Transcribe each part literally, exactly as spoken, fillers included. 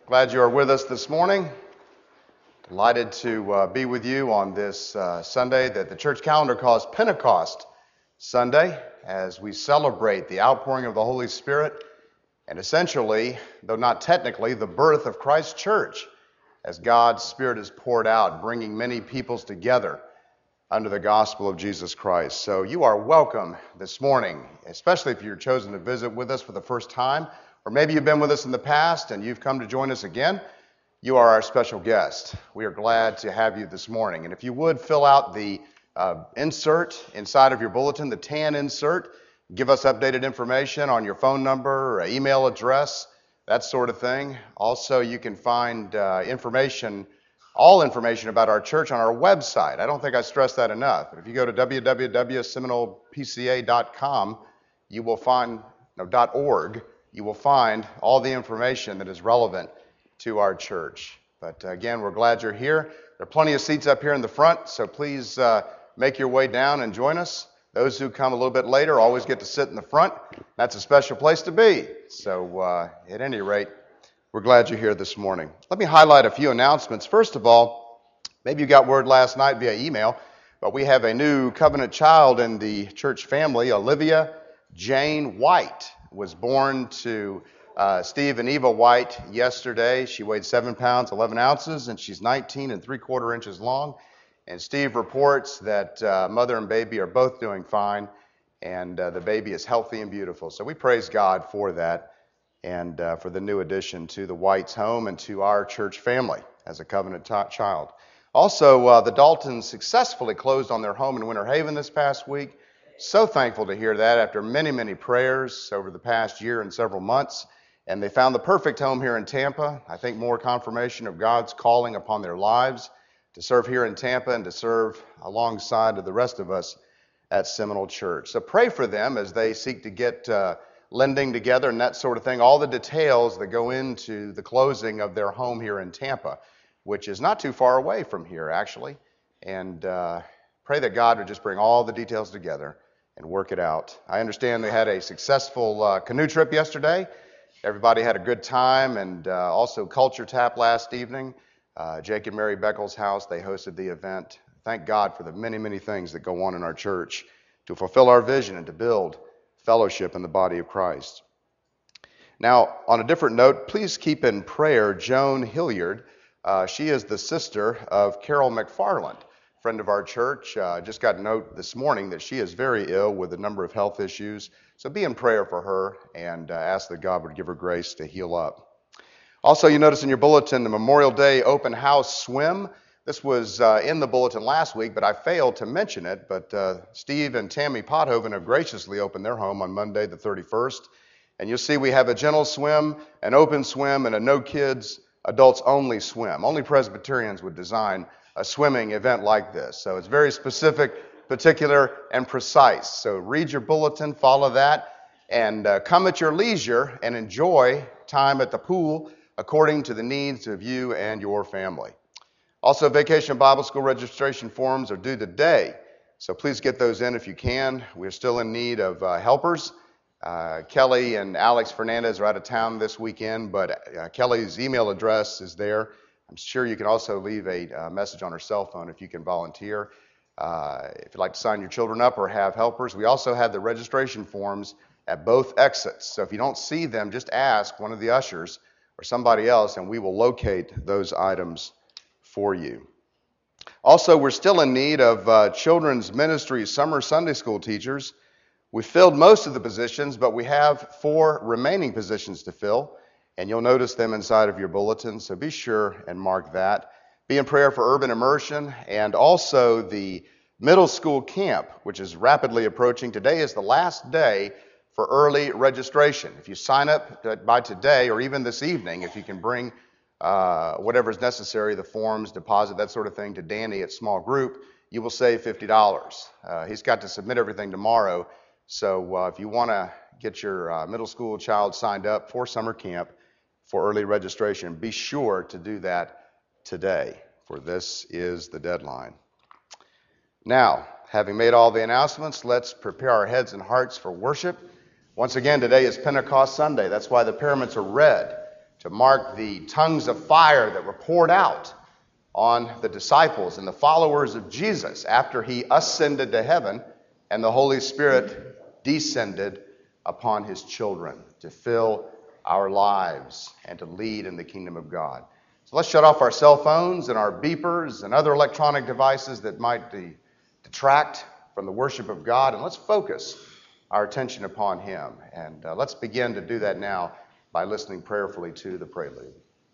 Glad you are with us this morning. Delighted to uh, be with you on this uh, Sunday that the church calendar calls Pentecost Sunday, as we celebrate the outpouring of the Holy Spirit and essentially, though not technically, the birth of Christ's church as God's Spirit is poured out, bringing many peoples together under the gospel of Jesus Christ. So you are welcome this morning, especially if you're chosen to visit with us for the first time, or maybe you've been with us in the past and you've come to join us again. You are our special guest. We are glad to have you this morning. And if you would, fill out the uh, insert inside of your bulletin, the tan insert. Give us updated information on your phone number, or email address, that sort of thing. Also, you can find uh, information, all information about our church on our website. I don't think I stressed that enough. But if you go to w w w dot seminole p c a dot com, you will find, no, .org, you will find all the information that is relevant to our church. But uh, again, we're glad you're here. There are plenty of seats up here in the front, so please uh, make your way down and join us. Those who come a little bit later always get to sit in the front. That's a special place to be. So uh, at any rate, we're glad you're here this morning. Let me highlight a few announcements. First of all, maybe you got word last night via email, but we have a new covenant child in the church family. Olivia Jane White was born to Uh, Steve and Eva White yesterday. She weighed seven pounds, eleven ounces, and she's nineteen and three quarter inches long. And Steve reports that uh, mother and baby are both doing fine, and uh, the baby is healthy and beautiful. So we praise God for that and uh, for the new addition to the White's home and to our church family as a covenant t- child. Also, uh, the Daltons successfully closed on their home in Winter Haven this past week. So thankful to hear that after many, many prayers over the past year and several months. And they found the perfect home here in Tampa. I think more confirmation of God's calling upon their lives to serve here in Tampa and to serve alongside of the rest of us at Seminole Church. So pray for them as they seek to get uh, lending together and that sort of thing, all the details that go into the closing of their home here in Tampa, which is not too far away from here, actually. And uh, pray that God would just bring all the details together and work it out. I understand they had a successful uh, canoe trip yesterday. Everybody had a good time, and uh, also Culture Tap last evening. Uh, Jake and Mary Beckles' house, they hosted the event. Thank God for the many, many things that go on in our church to fulfill our vision and to build fellowship in the body of Christ. Now, on a different note, please keep in prayer Joan Hilliard. Uh, she is the sister of Carol McFarland, friend of our church. I uh, just got a note this morning that she is very ill with a number of health issues. So be in prayer for her and uh, ask that God would give her grace to heal up. Also, you notice in your bulletin the Memorial Day Open House Swim. This was uh, in the bulletin last week, but I failed to mention it. But uh, Steve and Tammy Pothoven have graciously opened their home on Monday the thirty-first. And you'll see we have a gentle swim, an open swim, and a no kids, adults only swim. Only Presbyterians would design a swimming event like this. So it's very specific, particular, and precise. So read your bulletin, follow that, and uh, come at your leisure and enjoy time at the pool according to the needs of you and your family. Also, Vacation Bible School registration forms are due today, so please get those in if you can. We're still in need of uh, helpers. Uh, Kelly and Alex Fernandez are out of town this weekend, but uh, Kelly's email address is there. I'm sure you can also leave a uh, message on her cell phone if you can volunteer. Uh, if you'd like to sign your children up or have helpers, we also have the registration forms at both exits. So if you don't see them, just ask one of the ushers or somebody else, and we will locate those items for you. Also, we're still in need of uh, children's ministry summer Sunday school teachers. We filled most of the positions, but we have four remaining positions to fill, and you'll notice them inside of your bulletin, so be sure and mark that. Be in prayer for urban immersion and also the middle school camp, which is rapidly approaching. Today is the last day for early registration. If you sign up by today or even this evening, if you can bring uh, whatever is necessary, the forms, deposit, that sort of thing, to Danny at small group, you will save fifty dollars. Uh, he's got to submit everything tomorrow. So uh, if you want to get your uh, middle school child signed up for summer camp for early registration, be sure to do that today, for this is the deadline. Now, having made all the announcements, let's prepare our heads and hearts for worship. Once again, today is Pentecost Sunday. That's why the pyramids are red, to mark the tongues of fire that were poured out on the disciples and the followers of Jesus after he ascended to heaven and the Holy Spirit descended upon his children to fill our lives and to lead in the kingdom of God. So let's shut off our cell phones and our beepers and other electronic devices that might de- detract from the worship of God, and let's focus our attention upon him. And uh, let's begin to do that now by listening prayerfully to the prelude.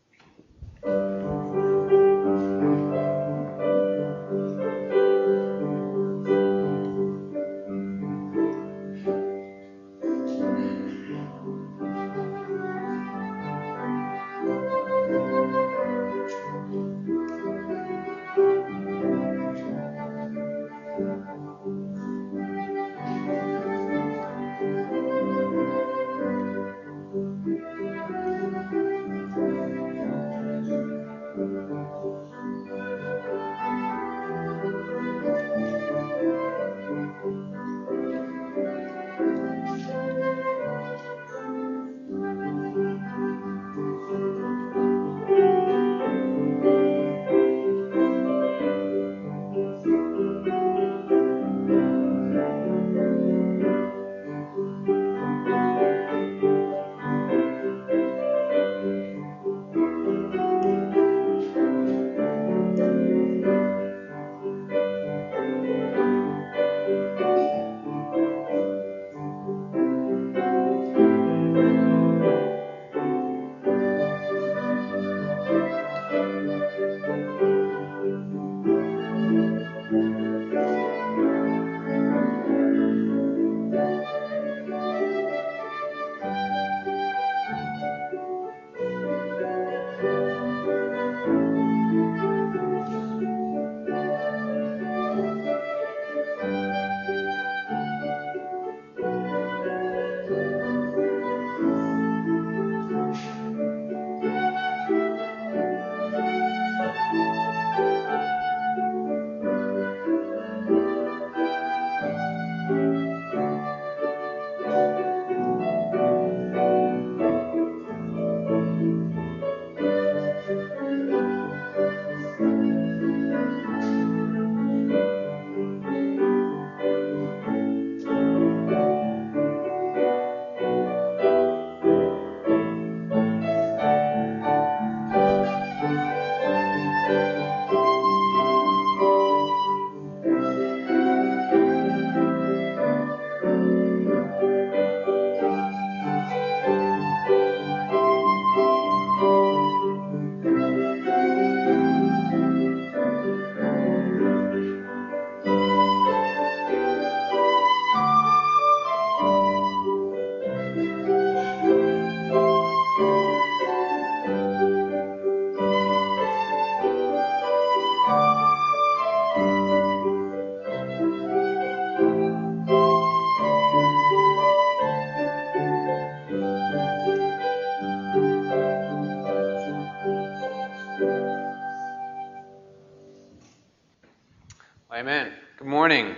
Amen. Good morning.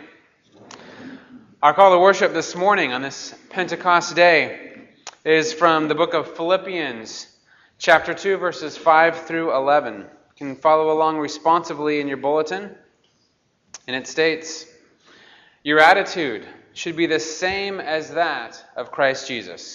Our call to worship this morning on this Pentecost day is from the book of Philippians, chapter two, verses five through eleven. You can follow along responsively in your bulletin. And it states, "Your attitude should be the same as that of Christ Jesus.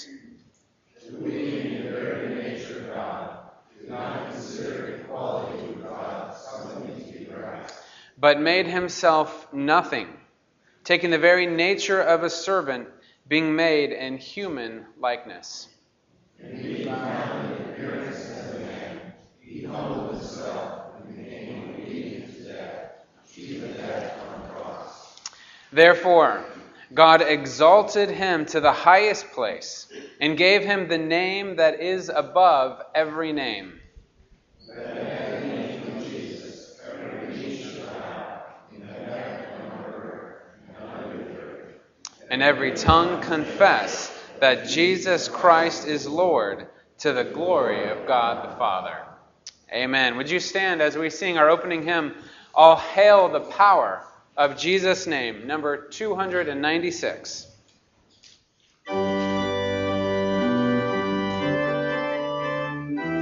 Being in the very nature of God, do not consider equality with God something to be grasped, But made himself nothing, taking the very nature of a servant, being made in human likeness. and being found in appearance as a man, he humbled himself and became obedient to death, even death on the cross. Therefore, God exalted him to the highest place and gave him the name that is above every name. That at the name of Jesus, every knee shall bow, in heaven and on earth and under the earth, And every tongue confess that Jesus Christ is Lord, to the glory of God the Father. Amen. Would you stand as we sing our opening hymn, All Hail the Power of Jesus' Name, number two hundred ninety-six. Thank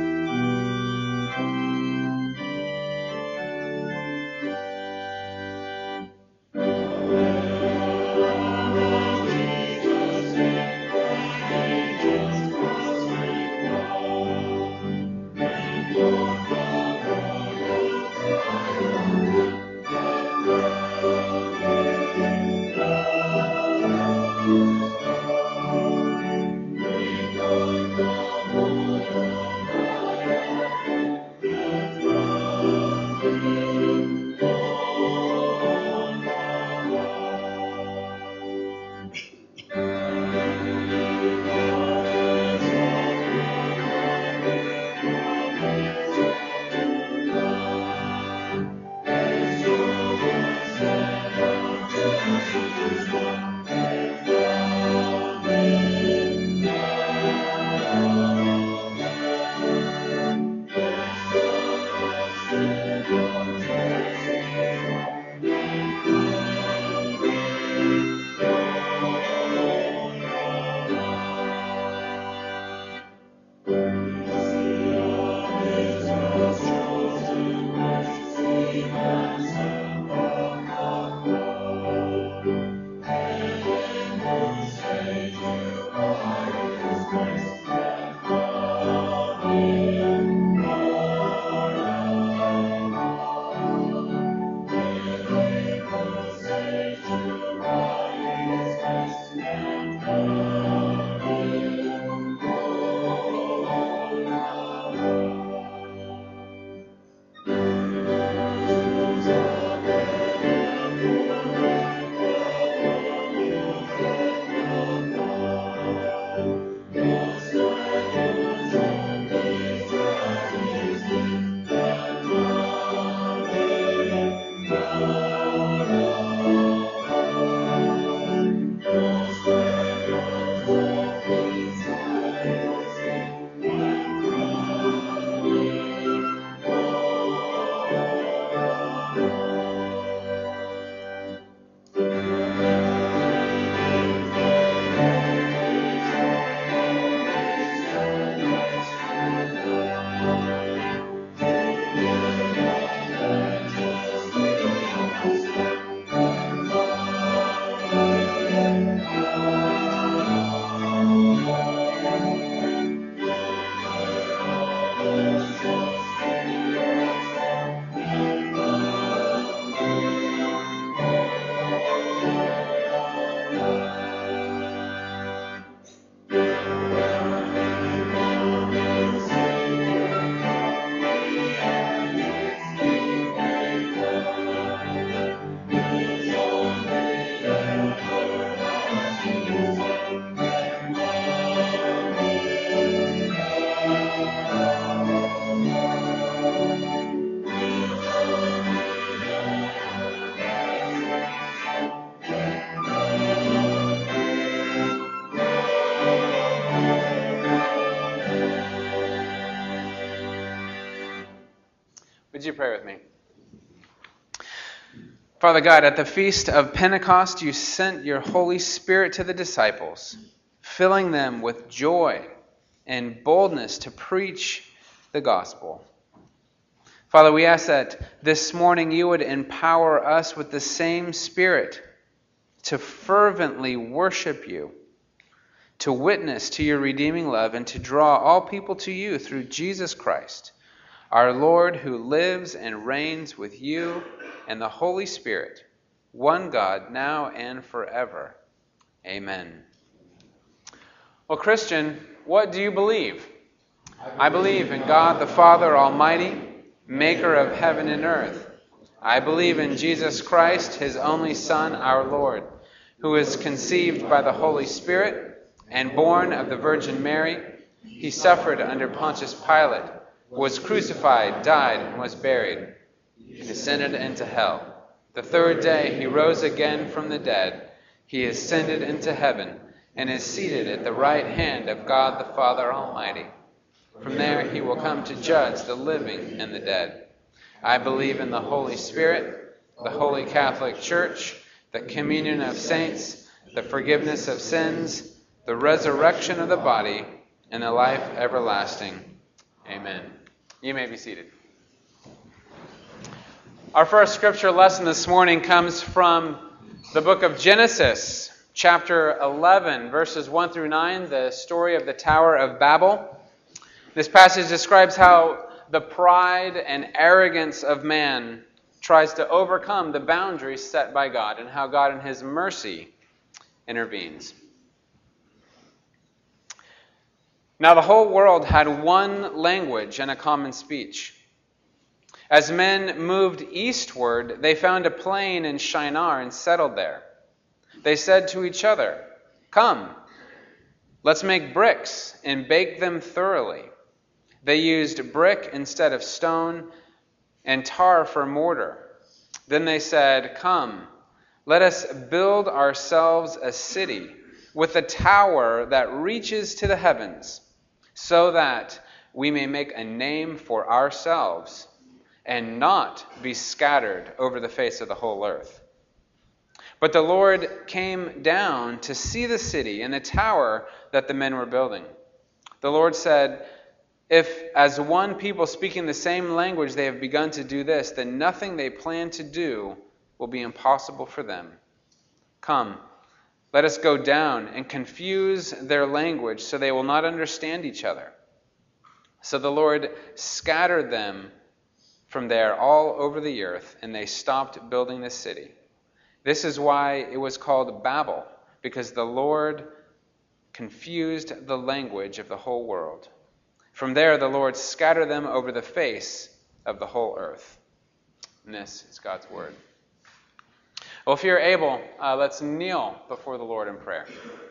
Would you pray with me? Father God, at the feast of Pentecost, you sent your Holy Spirit to the disciples, filling them with joy and boldness to preach the gospel. Father, we ask that this morning you would empower us with the same Spirit to fervently worship you, to witness to your redeeming love, and to draw all people to you through Jesus Christ, our Lord, who lives and reigns with you and the Holy Spirit, one God, now and forever. Amen. Well, Christian, what do you believe? I believe in God the Father Almighty, maker of heaven and earth. I believe in Jesus Christ, his only Son, our Lord, who was conceived by the Holy Spirit and born of the Virgin Mary. He suffered under Pontius Pilate, was crucified, died, and was buried. He descended into hell. The third day he rose again from the dead. He ascended into heaven and is seated at the right hand of God the Father Almighty. From there he will come to judge the living and the dead. I believe in the Holy Spirit, the Holy Catholic Church, the communion of saints, the forgiveness of sins, the resurrection of the body, and the life everlasting. Amen. You may be seated. Our first scripture lesson this morning comes from the book of Genesis, chapter eleven, verses one through nine, the story of the Tower of Babel. This passage describes how the pride and arrogance of man tries to overcome the boundaries set by God, and how God in his mercy intervenes. Now the whole world had one language and a common speech. As men moved eastward, they found a plain in Shinar and settled there. They said to each other, "Come, let's make bricks and bake them thoroughly." They used brick instead of stone and tar for mortar. Then they said, "Come, let us build ourselves a city with a tower that reaches to the heavens, so that we may make a name for ourselves and not be scattered over the face of the whole earth." But the Lord came down to see the city and the tower that the men were building. The Lord said, "If as one people speaking the same language they have begun to do this, then nothing they plan to do will be impossible for them. Come, let us go down and confuse their language so they will not understand each other." So the Lord scattered them from there all over the earth, and they stopped building the city. This is why it was called Babel, because the Lord confused the language of the whole world. From there the Lord scattered them over the face of the whole earth. And this is God's word. Well, if you're able, uh, let's kneel before the Lord in prayer.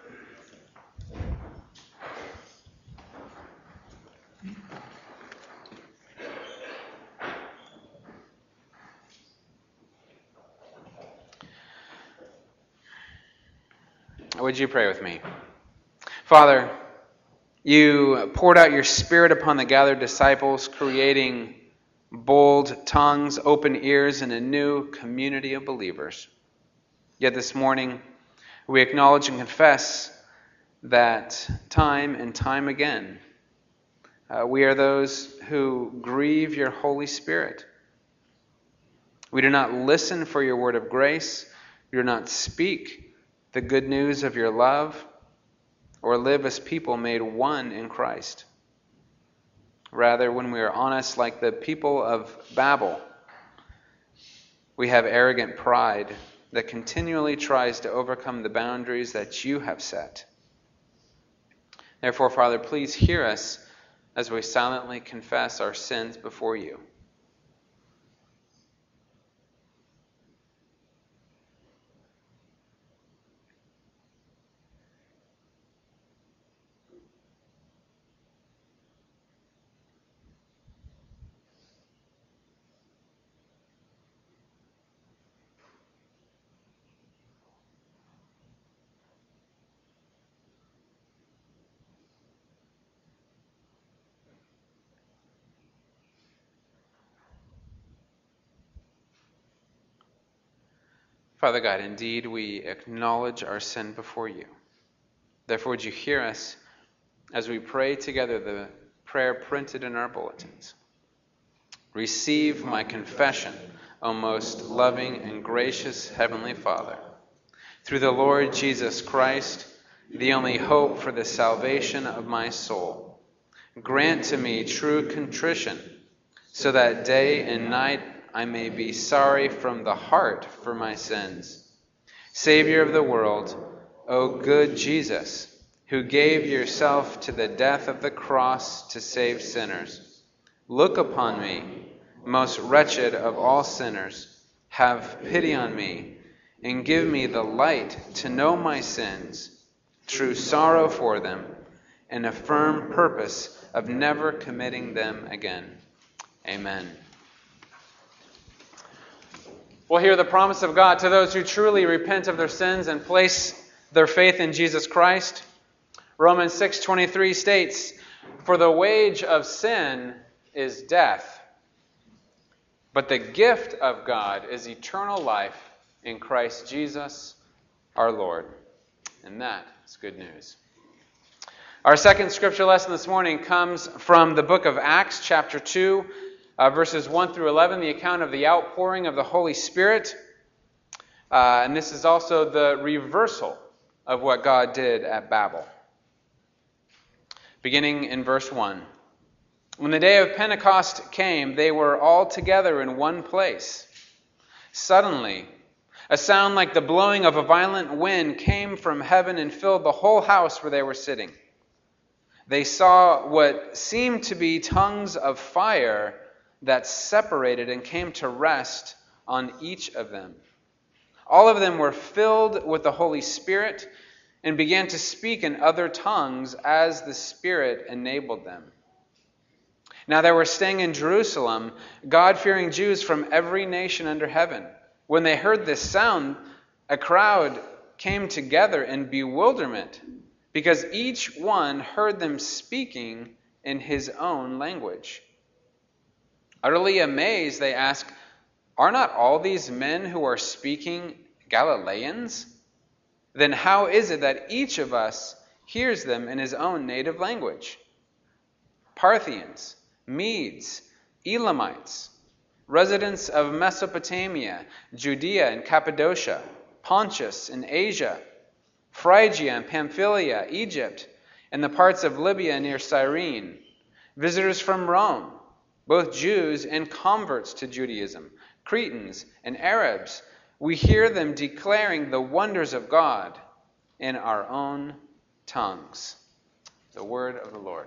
Would you pray with me? Father, you poured out your Spirit upon the gathered disciples, creating bold tongues, open ears, and a new community of believers. Yet this morning, we acknowledge and confess that time and time again, uh, we are those who grieve your Holy Spirit. We do not listen for your word of grace. We do not speak the good news of your love, or live as people made one in Christ. Rather, when we are honest like the people of Babel, we have arrogant pride that continually tries to overcome the boundaries that you have set. Therefore, Father, please hear us as we silently confess our sins before you. Father God, indeed we acknowledge our sin before you. Therefore, would you hear us as we pray together the prayer printed in our bulletins? Receive my confession, O most loving and gracious Heavenly Father. Through the Lord Jesus Christ, the only hope for the salvation of my soul, grant to me true contrition, so that day and night I may be sorry from the heart for my sins. Savior of the world, O good Jesus, who gave yourself to the death of the cross to save sinners, look upon me, most wretched of all sinners, have pity on me, and give me the light to know my sins, true sorrow for them, and a firm purpose of never committing them again. Amen. We'll hear the promise of God to those who truly repent of their sins and place their faith in Jesus Christ. Romans six twenty-three states, "For the wage of sin is death, but the gift of God is eternal life in Christ Jesus our Lord." And that is good news. Our second scripture lesson this morning comes from the book of Acts, chapter two, uh, verses one through eleven, the account of the outpouring of the Holy Spirit. Uh, and this is also the reversal of what God did at Babel. Beginning in verse one. When the day of Pentecost came, they were all together in one place. Suddenly, a sound like the blowing of a violent wind came from heaven and filled the whole house where they were sitting. They saw what seemed to be tongues of fire that separated and came to rest on each of them. All of them were filled with the Holy Spirit and began to speak in other tongues as the Spirit enabled them. Now there were staying in Jerusalem God-fearing Jews from every nation under heaven. When they heard this sound, a crowd came together in bewilderment, because each one heard them speaking in his own language. Utterly amazed, they asked, "Are not all these men who are speaking Galileans? Then how is it that each of us hears them in his own native language? Parthians, Medes, Elamites, residents of Mesopotamia, Judea and Cappadocia, Pontus and Asia, Phrygia and Pamphylia, Egypt, and the parts of Libya near Cyrene, visitors from Rome, both Jews and converts to Judaism, Cretans and Arabs, we hear them declaring the wonders of God in our own tongues." The word of the Lord.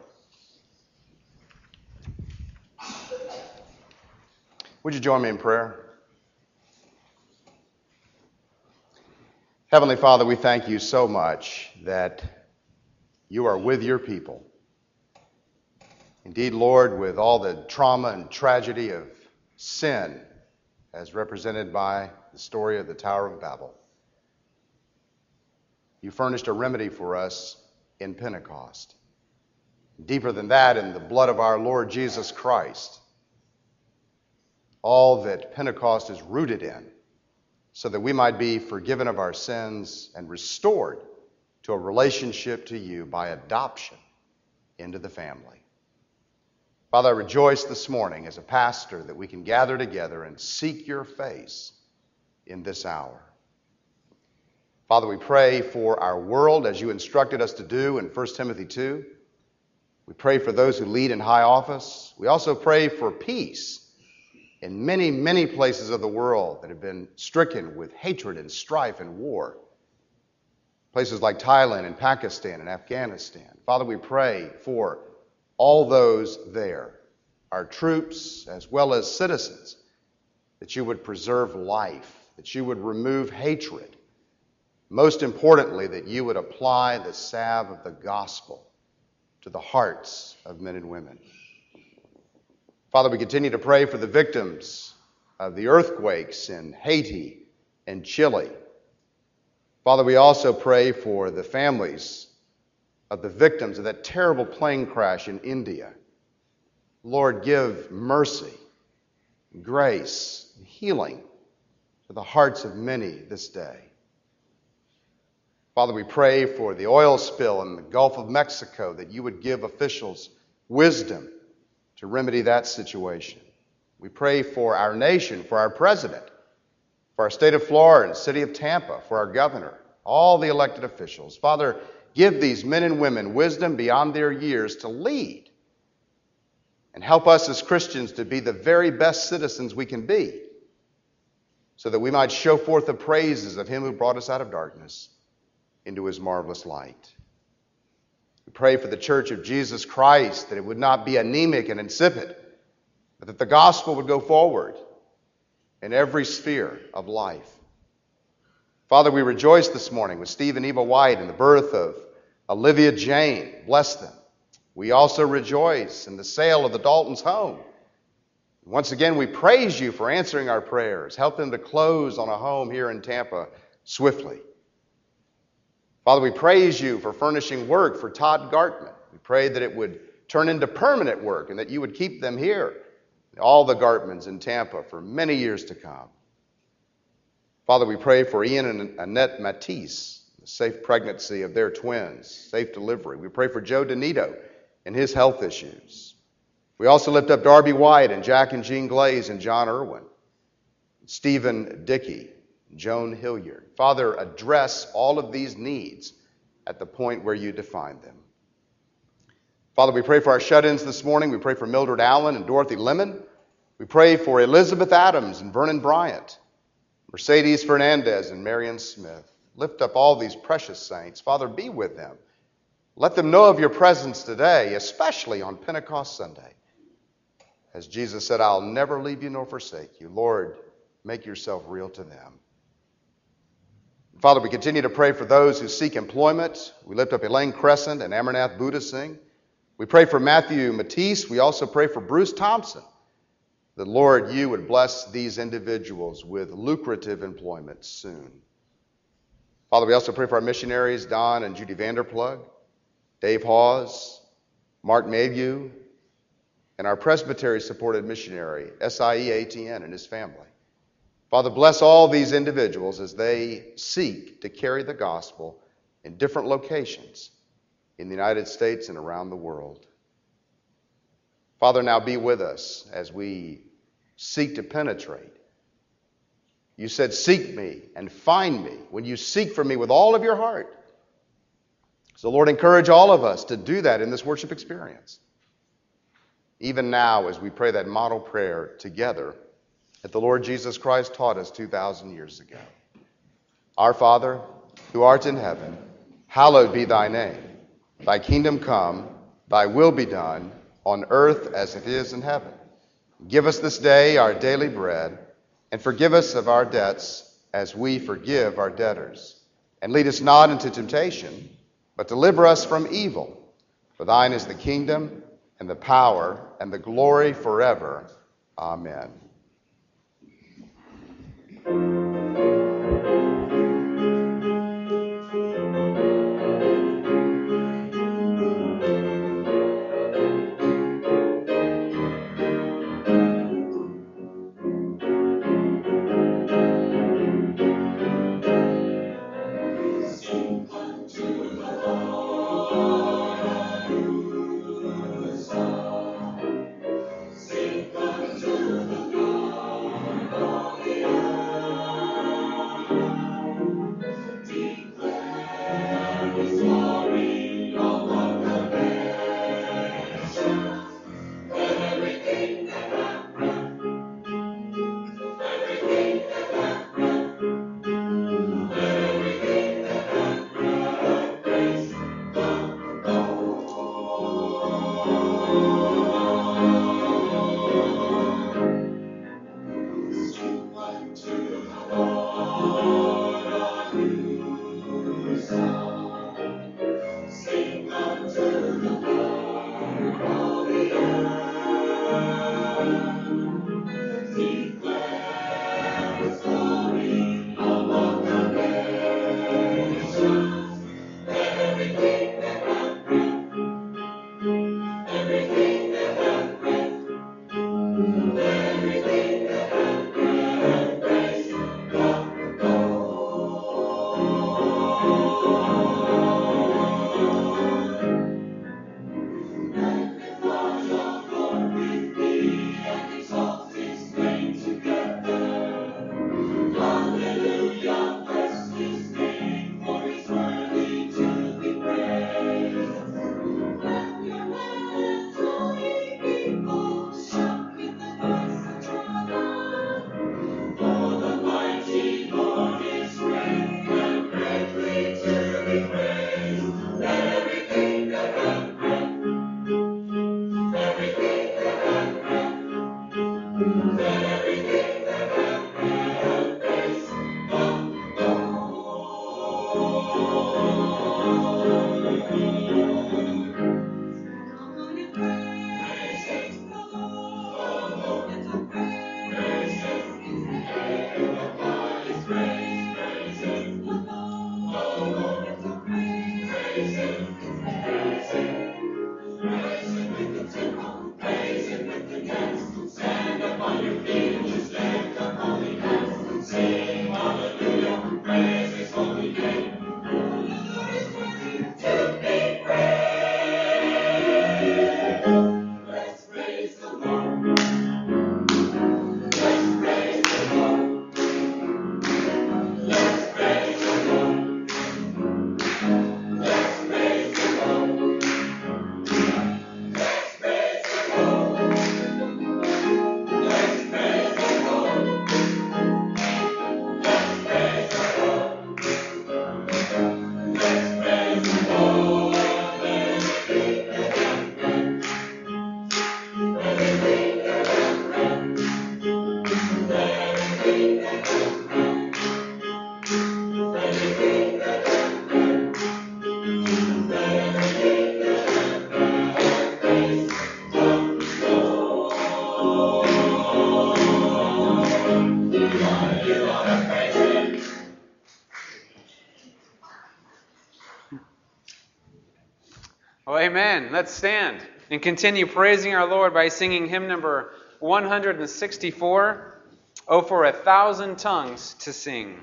Would you join me in prayer? Heavenly Father, we thank you so much that you are with your people. Indeed, Lord, with all the trauma and tragedy of sin as represented by the story of the Tower of Babel, you furnished a remedy for us in Pentecost. Deeper than that, in the blood of our Lord Jesus Christ, all that Pentecost is rooted in, so that we might be forgiven of our sins and restored to a relationship to you by adoption into the family. Father, I rejoice this morning as a pastor that we can gather together and seek your face in this hour. Father, we pray for our world as you instructed us to do in First Timothy two. We pray for those who lead in high office. We also pray for peace in many, many places of the world that have been stricken with hatred and strife and war. Places like Thailand and Pakistan and Afghanistan. Father, we pray for all those there, our troops as well as citizens, that you would preserve life, that you would remove hatred. Most importantly, that you would apply the salve of the gospel to the hearts of men and women. Father, we continue to pray for the victims of the earthquakes in Haiti and Chile. Father, we also pray for the families of the victims of that terrible plane crash in India. Lord, give mercy, grace, healing to the hearts of many this day. Father, we pray for the oil spill in the Gulf of Mexico, that you would give officials wisdom to remedy that situation. We pray for our nation, for our president, for our state of Florida and city of Tampa, for our governor, all the elected officials. Father, give these men and women wisdom beyond their years to lead, and help us as Christians to be the very best citizens we can be, so that we might show forth the praises of him who brought us out of darkness into his marvelous light. We pray for the Church of Jesus Christ, that it would not be anemic and insipid, but that the gospel would go forward in every sphere of life. Father, we rejoice this morning with Steve and Eva White in the birth of Olivia Jane. Bless them. We also rejoice in the sale of the Dalton's home. Once again, we praise you for answering our prayers. Help them to close on a home here in Tampa swiftly. Father, we praise you for furnishing work for Todd Gartman. We pray that it would turn into permanent work and that you would keep them here, all the Gartmans in Tampa, for many years to come. Father, we pray for Ian and Annette Matisse, the safe pregnancy of their twins, safe delivery. We pray for Joe Donito and his health issues. We also lift up Darby White and Jack and Jean Glaze and John Irwin, Stephen Dickey, Joan Hilliard. Father, address all of these needs at the point where you define them. Father, we pray for our shut-ins this morning. We pray for Mildred Allen and Dorothy Lemon. We pray for Elizabeth Adams and Vernon Bryant, Mercedes Fernandez and Marion Smith. Lift up all these precious saints. Father, be with them. Let them know of your presence today, especially on Pentecost Sunday. As Jesus said, I'll never leave you nor forsake you. Lord, make yourself real to them. Father, we continue to pray for those who seek employment. We lift up Elaine Crescent and Amarnath Buddha Singh. We pray for Matthew Matisse. We also pray for Bruce Thompson. That, Lord, you would bless these individuals with lucrative employment soon. Father, we also pray for our missionaries, Don and Judy Vanderplug, Dave Hawes, Mark Mayhew, and our presbytery-supported missionary, S I E A T N, and his family. Father, bless all these individuals as they seek to carry the gospel in different locations in the United States and around the world. Father, now be with us as we seek to penetrate. You said, seek me and find me when you seek for me with all of your heart. So, Lord, encourage all of us to do that in this worship experience. Even now, as we pray that model prayer together that the Lord Jesus Christ taught us two thousand years ago. Our Father, who art in heaven, hallowed be thy name. Thy kingdom come, thy will be done, on earth as it is in heaven. Give us this day our daily bread, and forgive us of our debts as we forgive our debtors. And lead us not into temptation, but deliver us from evil. For thine is the kingdom, and the power, and the glory forever. Amen. Sing unto the Lord. Well, amen. Let's stand and continue praising our Lord by singing hymn number one hundred sixty-four, Oh, for a Thousand Tongues to Sing.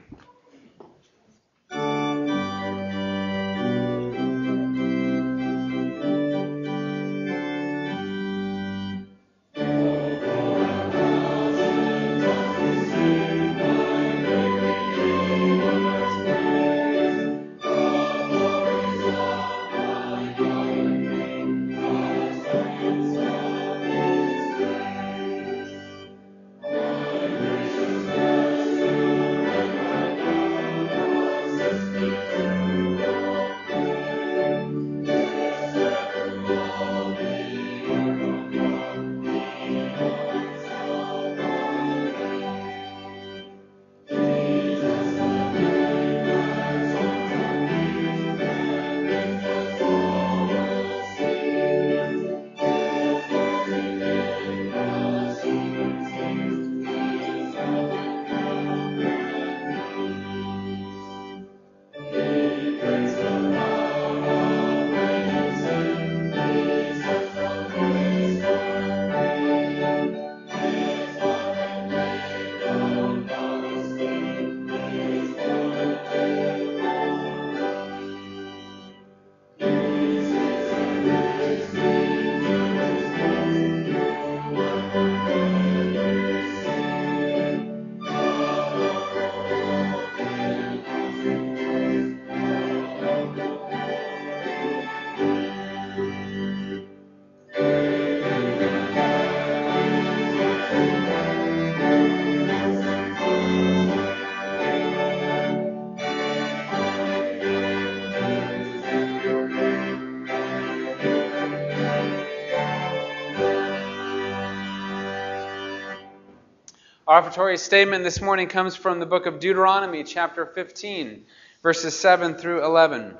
Our offertory statement this morning comes from the book of Deuteronomy, chapter fifteen, verses seven through eleven.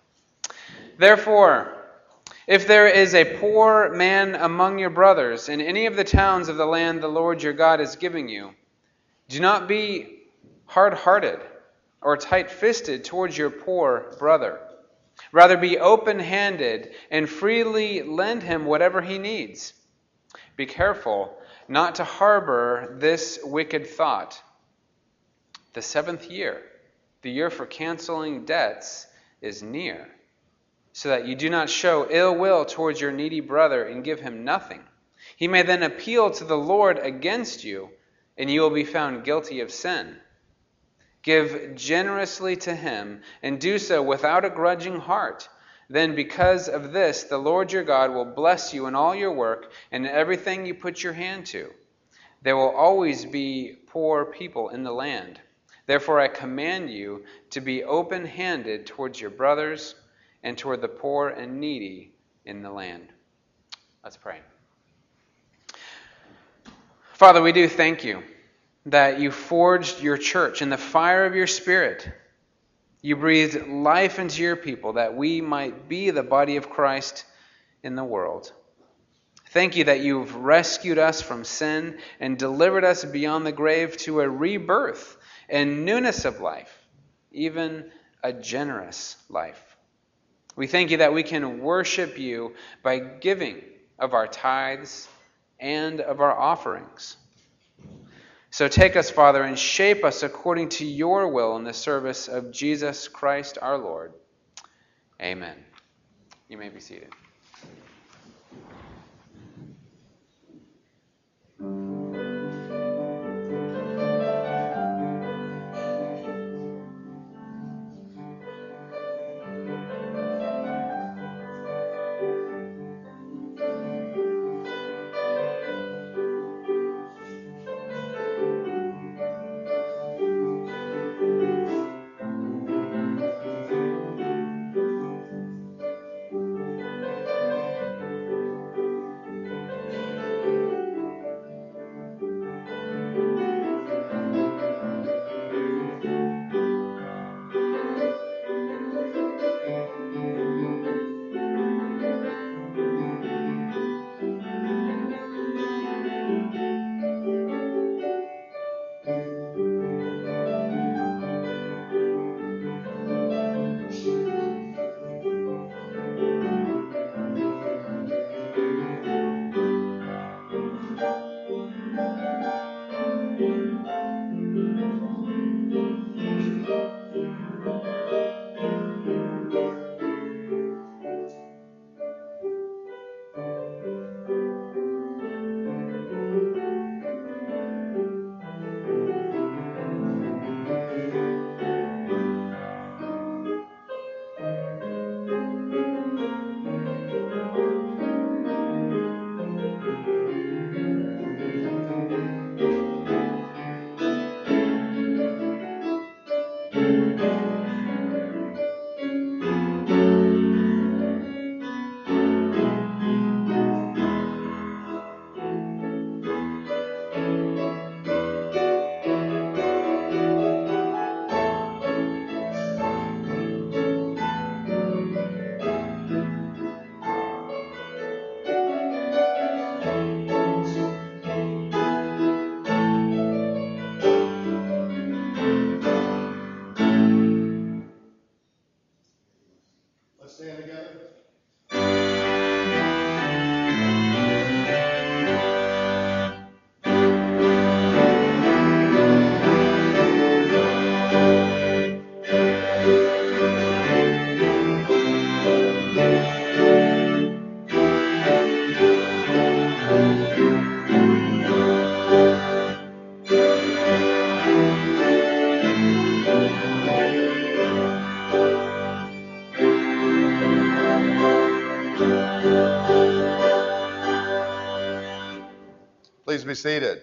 Therefore, if there is a poor man among your brothers in any of the towns of the land the Lord your God is giving you, do not be hard-hearted or tight-fisted towards your poor brother. Rather, be open-handed and freely lend him whatever he needs. Be careful not to harbor this wicked thought. The seventh year, the year for canceling debts, is near, so that you do not show ill will towards your needy brother and give him nothing. He may then appeal to the Lord against you, and you will be found guilty of sin. Give generously to him, and do so without a grudging heart. Then because of this, the Lord your God will bless you in all your work and in everything you put your hand to. There will always be poor people in the land. Therefore I command you to be open-handed towards your brothers and toward the poor and needy in the land. Let's pray. Father, we do thank you that you forged your church in the fire of your Spirit. You breathed life into your people that we might be the body of Christ in the world. Thank you that you've rescued us from sin and delivered us beyond the grave to a rebirth and newness of life, even a generous life. We thank you that we can worship you by giving of our tithes and of our offerings. So take us, Father, and shape us according to your will in the service of Jesus Christ our Lord. Amen. You may be seated. Let's stand together. Please be seated.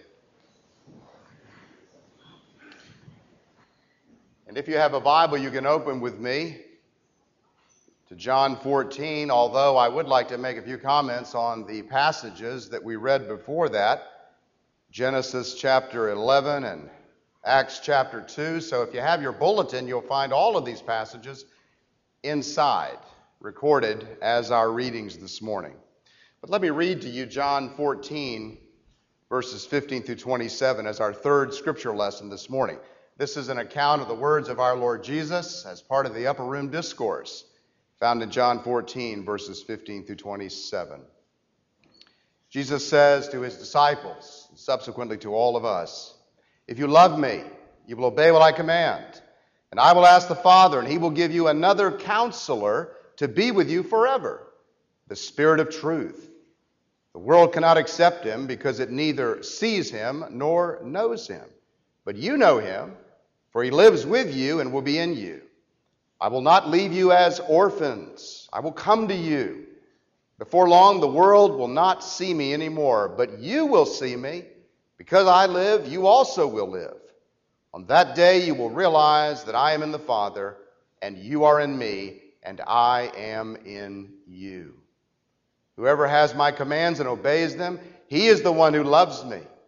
And if you have a Bible, you can open with me to John fourteen, although I would like to make a few comments on the passages that we read before that, Genesis chapter eleven and Acts chapter two. So if you have your bulletin, you'll find all of these passages inside, recorded as our readings this morning. But let me read to you John fourteen, verses fifteen through twenty-seven as our third scripture lesson this morning. This is an account of the words of our Lord Jesus as part of the Upper Room Discourse, found in John fourteen, verses fifteen through twenty-seven. Jesus says to his disciples, and subsequently to all of us, "If you love me, you will obey what I command. And I will ask the Father, and he will give you another counselor to be with you forever, the Spirit of truth. The world cannot accept him because it neither sees him nor knows him. But you know him, for he lives with you and will be in you. I will not leave you as orphans. I will come to you. Before long, the world will not see me anymore, but you will see me. Because I live, you also will live. On that day, you will realize that I am in the Father, and you are in me, and I am in you. Whoever has my commands and obeys them, he is the one who loves me.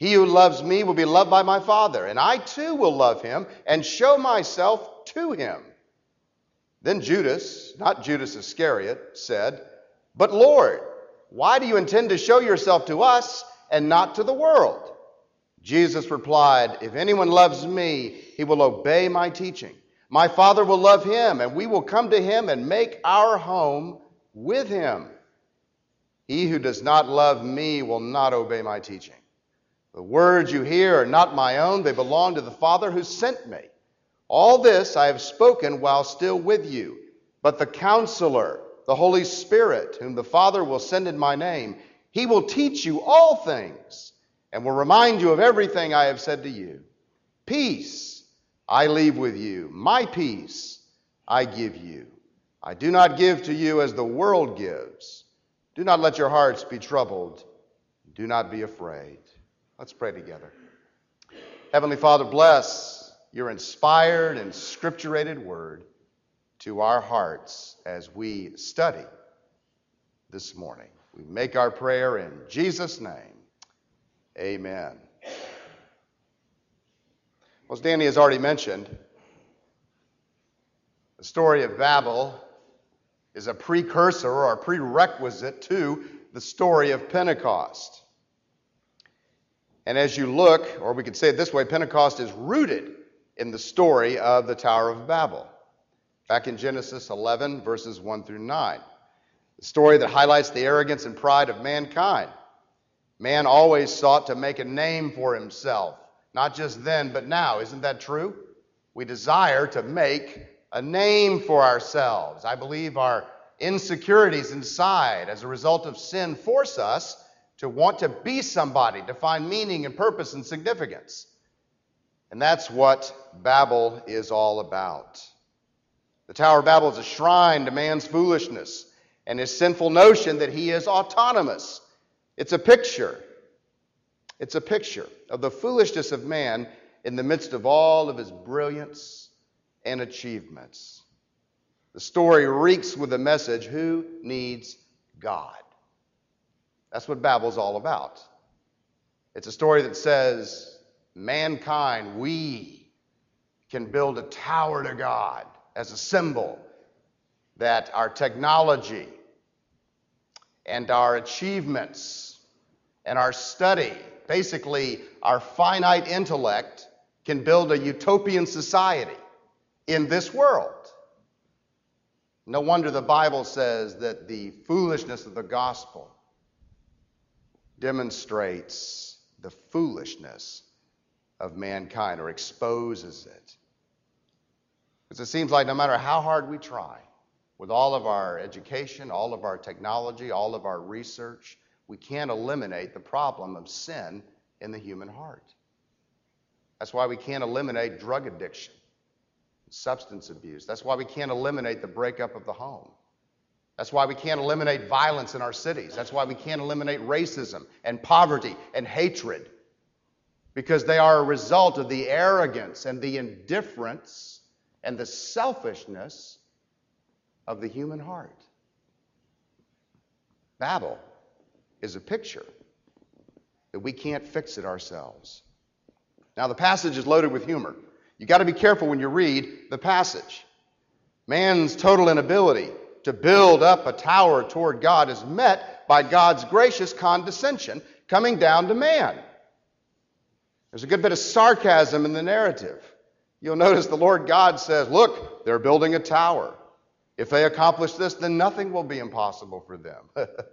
He who loves me will be loved by my Father, and I too will love him and show myself to him." Then Judas, not Judas Iscariot, said, "But Lord, why do you intend to show yourself to us and not to the world?" Jesus replied, "If anyone loves me, he will obey my teaching. My Father will love him, and we will come to him and make our home with him. He who does not love me will not obey my teaching. The words you hear are not my own. They belong to the Father who sent me. All this I have spoken while still with you. But the Counselor, the Holy Spirit, whom the Father will send in my name, he will teach you all things and will remind you of everything I have said to you. Peace I leave with you. My peace I give you. I do not give to you as the world gives. Do not let your hearts be troubled. Do not be afraid." Let's pray together. Heavenly Father, bless your inspired and scripturated word to our hearts as we study this morning. We make our prayer in Jesus' name. Amen. Well, as Danny has already mentioned, the story of Babel is a precursor or a prerequisite to the story of Pentecost. And as you look, or we could say it this way, Pentecost is rooted in the story of the Tower of Babel. Back in Genesis eleven, verses one through nine. The story that highlights the arrogance and pride of mankind. Man always sought to make a name for himself. Not just then, but now. Isn't that true? We desire to make a name for ourselves. I believe our insecurities inside as a result of sin force us to want to be somebody, to find meaning and purpose and significance. And that's what Babel is all about. The Tower of Babel is a shrine to man's foolishness and his sinful notion that he is autonomous. It's a picture. It's a picture of the foolishness of man in the midst of all of his brilliance and achievements. The story reeks with the message, who needs God? That's what Babel's all about. It's a story that says, mankind, we can build a tower to God as a symbol that our technology and our achievements and our study, basically our finite intellect, can build a utopian society in this world. No wonder the Bible says that the foolishness of the gospel demonstrates the foolishness of mankind, or exposes it. Because it seems like no matter how hard we try, with all of our education, all of our technology, all of our research, we can't eliminate the problem of sin in the human heart. That's why we can't eliminate drug addiction, substance abuse. That's why we can't eliminate the breakup of the home. That's why we can't eliminate violence in our cities. That's why we can't eliminate racism and poverty and hatred, because they are a result of the arrogance and the indifference and the selfishness of the human heart. Babel is a picture that we can't fix it ourselves. Now, the passage is loaded with humor. You got to be careful when you read the passage. Man's total inability to build up a tower toward God is met by God's gracious condescension coming down to man. There's a good bit of sarcasm in the narrative. You'll notice the Lord God says, look, they're building a tower. If they accomplish this, then nothing will be impossible for them.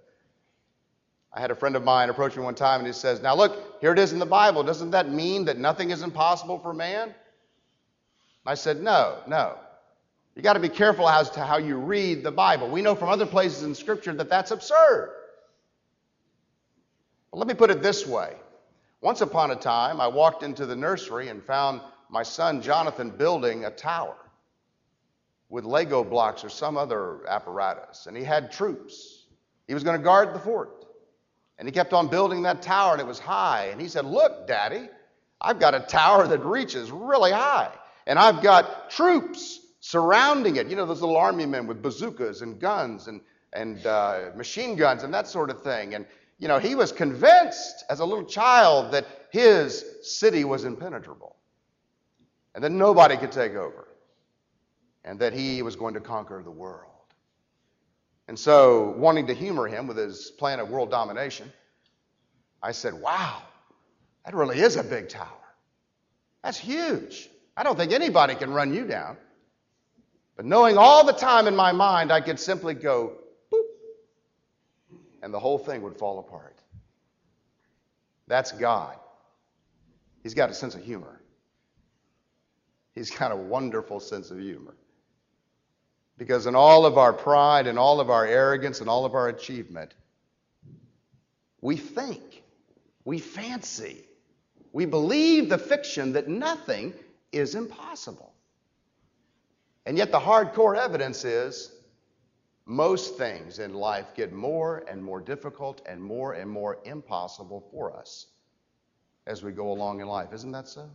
I had a friend of mine approach me one time and he says, now look, here it is in the Bible. Doesn't that mean that nothing is impossible for man? I said, no, no. You got to be careful as to how you read the Bible. We know from other places in Scripture that that's absurd. Well, let me put it this way. Once upon a time, I walked into the nursery and found my son Jonathan building a tower with Lego blocks or some other apparatus. And he had troops. He was going to guard the fort. And he kept on building that tower, and it was high. And he said, look, Daddy, I've got a tower that reaches really high. And I've got troops surrounding it. You know, those little army men with bazookas and guns and, and uh, machine guns and that sort of thing. And, you know, he was convinced as a little child that his city was impenetrable and that nobody could take over and that he was going to conquer the world. And so, wanting to humor him with his plan of world domination, I said, wow, that really is a big tower. That's huge. I don't think anybody can run you down. But knowing all the time in my mind, I could simply go, boop, and the whole thing would fall apart. That's God. He's got a sense of humor. He's got a wonderful sense of humor. Because in all of our pride and all of our arrogance and all of our achievement, we think, we fancy, we believe the fiction that nothing is impossible. And yet the hardcore evidence is most things in life get more and more difficult and more and more impossible for us as we go along in life. Isn't that so?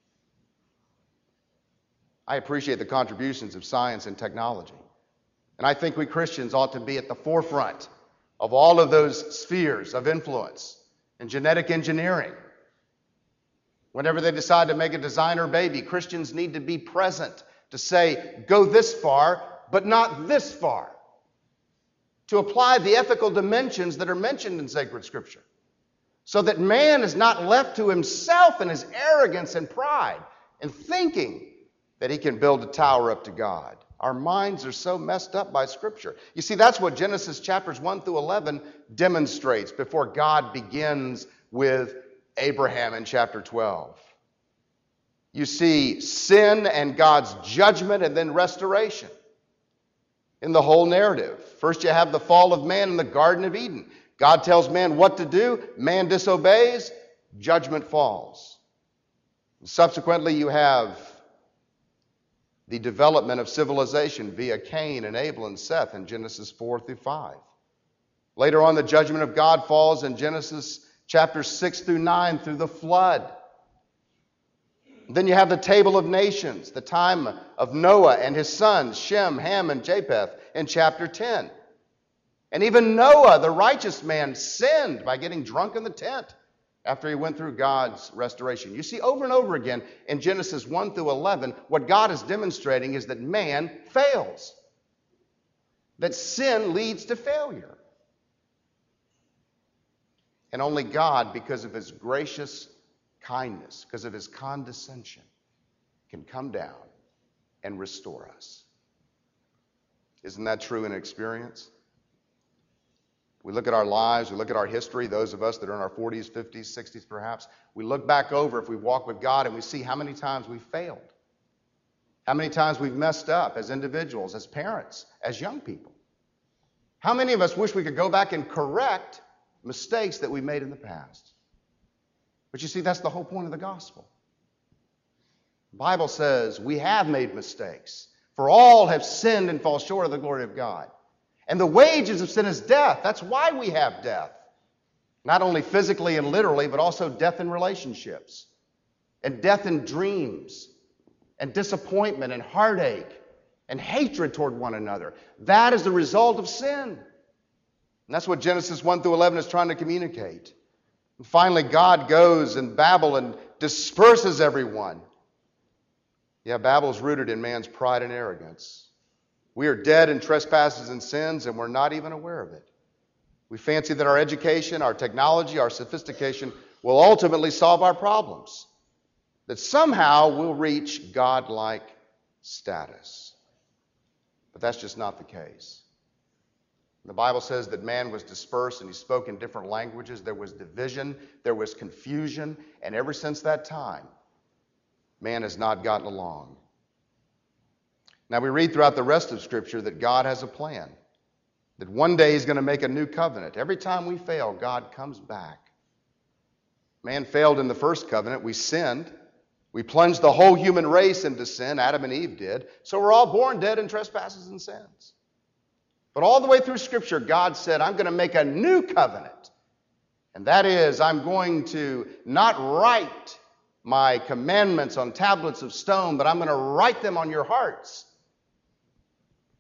I appreciate the contributions of science and technology. And I think we Christians ought to be at the forefront of all of those spheres of influence in genetic engineering. Whenever they decide to make a designer baby, Christians need to be present to say, go this far, but not this far. To apply the ethical dimensions that are mentioned in sacred Scripture. So that man is not left to himself in his arrogance and pride and thinking that he can build a tower up to God. Our minds are so messed up by Scripture. You see, that's what Genesis chapters one through eleven demonstrates before God begins with Abraham in chapter twelve. You see sin and God's judgment and then restoration in the whole narrative. First you have the fall of man in the Garden of Eden. God tells man what to do. Man disobeys. Judgment falls. Subsequently you have the development of civilization via Cain and Abel and Seth in Genesis four through five. Later on, the judgment of God falls in Genesis chapters six through nine through the flood. Then you have the table of nations, the time of Noah and his sons, Shem, Ham, and Japheth in chapter ten. And even Noah, the righteous man, sinned by getting drunk in the tent after he went through God's restoration. You see, over and over again in Genesis one through eleven, what God is demonstrating is that man fails. That sin leads to failure. And only God, because of his gracious kindness, because of his condescension, can come down and restore us. Isn't that true in experience? We look at our lives, we look at our history, those of us that are in our forties, fifties, sixties perhaps, we look back over if we walk with God and we see how many times we failed. How many times we've messed up as individuals, as parents, as young people. How many of us wish we could go back and correct mistakes that we made in the past? But you see, that's the whole point of the gospel. The Bible says we have made mistakes, for all have sinned and fall short of the glory of God. And the wages of sin is death. That's why we have death. Not only physically and literally, but also death in relationships. And death in dreams. And disappointment and heartache. And hatred toward one another. That is the result of sin. And that's what Genesis one through eleven is trying to communicate. And finally, God goes in Babel and disperses everyone. Yeah, Babel's rooted in man's pride and arrogance. We are dead in trespasses and sins, and we're not even aware of it. We fancy that our education, our technology, our sophistication will ultimately solve our problems. That somehow we'll reach God-like status. But that's just not the case. The Bible says that man was dispersed and he spoke in different languages. There was division, there was confusion, and ever since that time, man has not gotten along. Now we read throughout the rest of Scripture that God has a plan. That one day he's going to make a new covenant. Every time we fail, God comes back. Man failed in the first covenant. We sinned. We plunged the whole human race into sin. Adam and Eve did. So we're all born dead in trespasses and sins. But all the way through Scripture, God said, I'm going to make a new covenant. And that is, I'm going to not write my commandments on tablets of stone, but I'm going to write them on your hearts.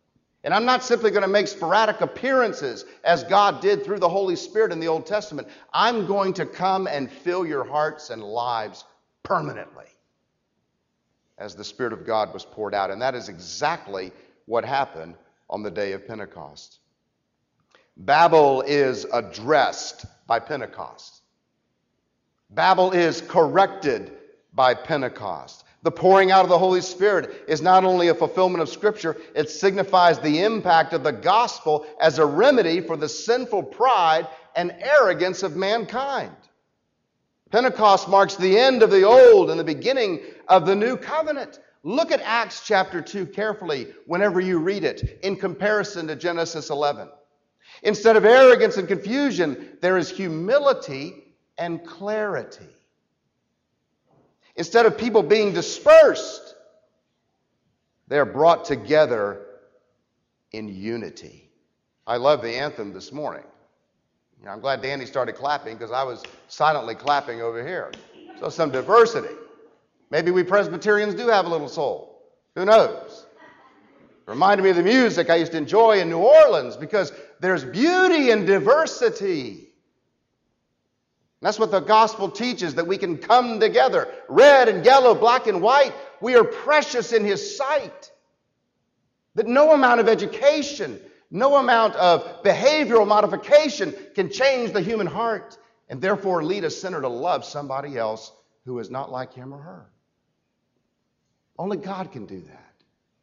And I'm not simply going to make sporadic appearances as God did through the Holy Spirit in the Old Testament. I'm going to come and fill your hearts and lives permanently as the Spirit of God was poured out. And that is exactly what happened on the day of Pentecost. Babel is addressed by Pentecost. Babel is corrected by Pentecost. The pouring out of the Holy Spirit is not only a fulfillment of Scripture, it signifies the impact of the gospel as a remedy for the sinful pride and arrogance of mankind. Pentecost marks the end of the old and the beginning of the new covenant. Look at Acts chapter two carefully whenever you read it in comparison to Genesis eleven. Instead of arrogance and confusion, there is humility and clarity. Instead of people being dispersed, they are brought together in unity. I love the anthem this morning. You know, I'm glad Danny started clapping because I was silently clapping over here. So some diversity. Maybe we Presbyterians do have a little soul. Who knows? Reminded me of the music I used to enjoy in New Orleans because there's beauty in diversity. That's what the gospel teaches, that we can come together, red and yellow, black and white. We are precious in His sight. That no amount of education, no amount of behavioral modification can change the human heart and therefore lead a sinner to love somebody else who is not like him or her. Only God can do that.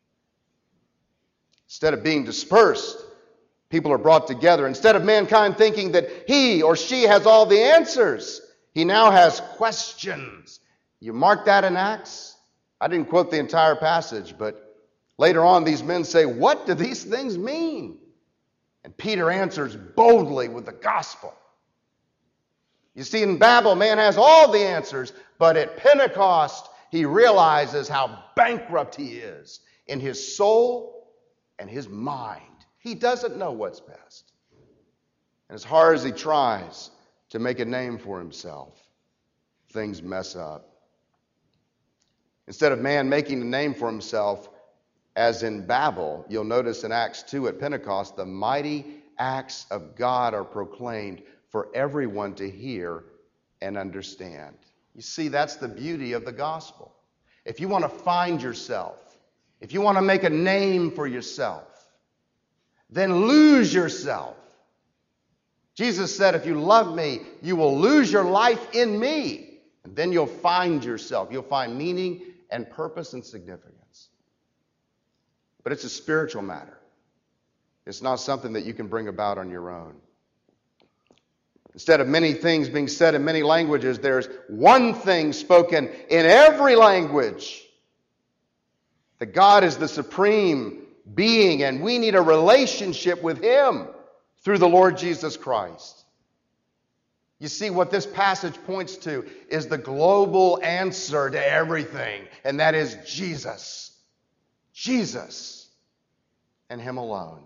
Instead of being dispersed, people are brought together. Instead of mankind thinking that he or she has all the answers, he now has questions. You mark that in Acts? I didn't quote the entire passage, but later on these men say, "What do these things mean?" And Peter answers boldly with the gospel. You see, in Babel, man has all the answers, but at Pentecost, he realizes how bankrupt he is in his soul and his mind. He doesn't know what's best. And as hard as he tries to make a name for himself, things mess up. Instead of man making a name for himself, as in Babel, you'll notice in Acts two at Pentecost, the mighty acts of God are proclaimed for everyone to hear and understand. You see, that's the beauty of the gospel. If you want to find yourself, if you want to make a name for yourself, then lose yourself. Jesus said, if you love me, you will lose your life in me. And then you'll find yourself. You'll find meaning and purpose and significance. But it's a spiritual matter. It's not something that you can bring about on your own. Instead of many things being said in many languages, there's one thing spoken in every language. That God is the supreme being, and we need a relationship with Him through the Lord Jesus Christ. You see, what this passage points to is the global answer to everything, and that is Jesus. Jesus and Him alone.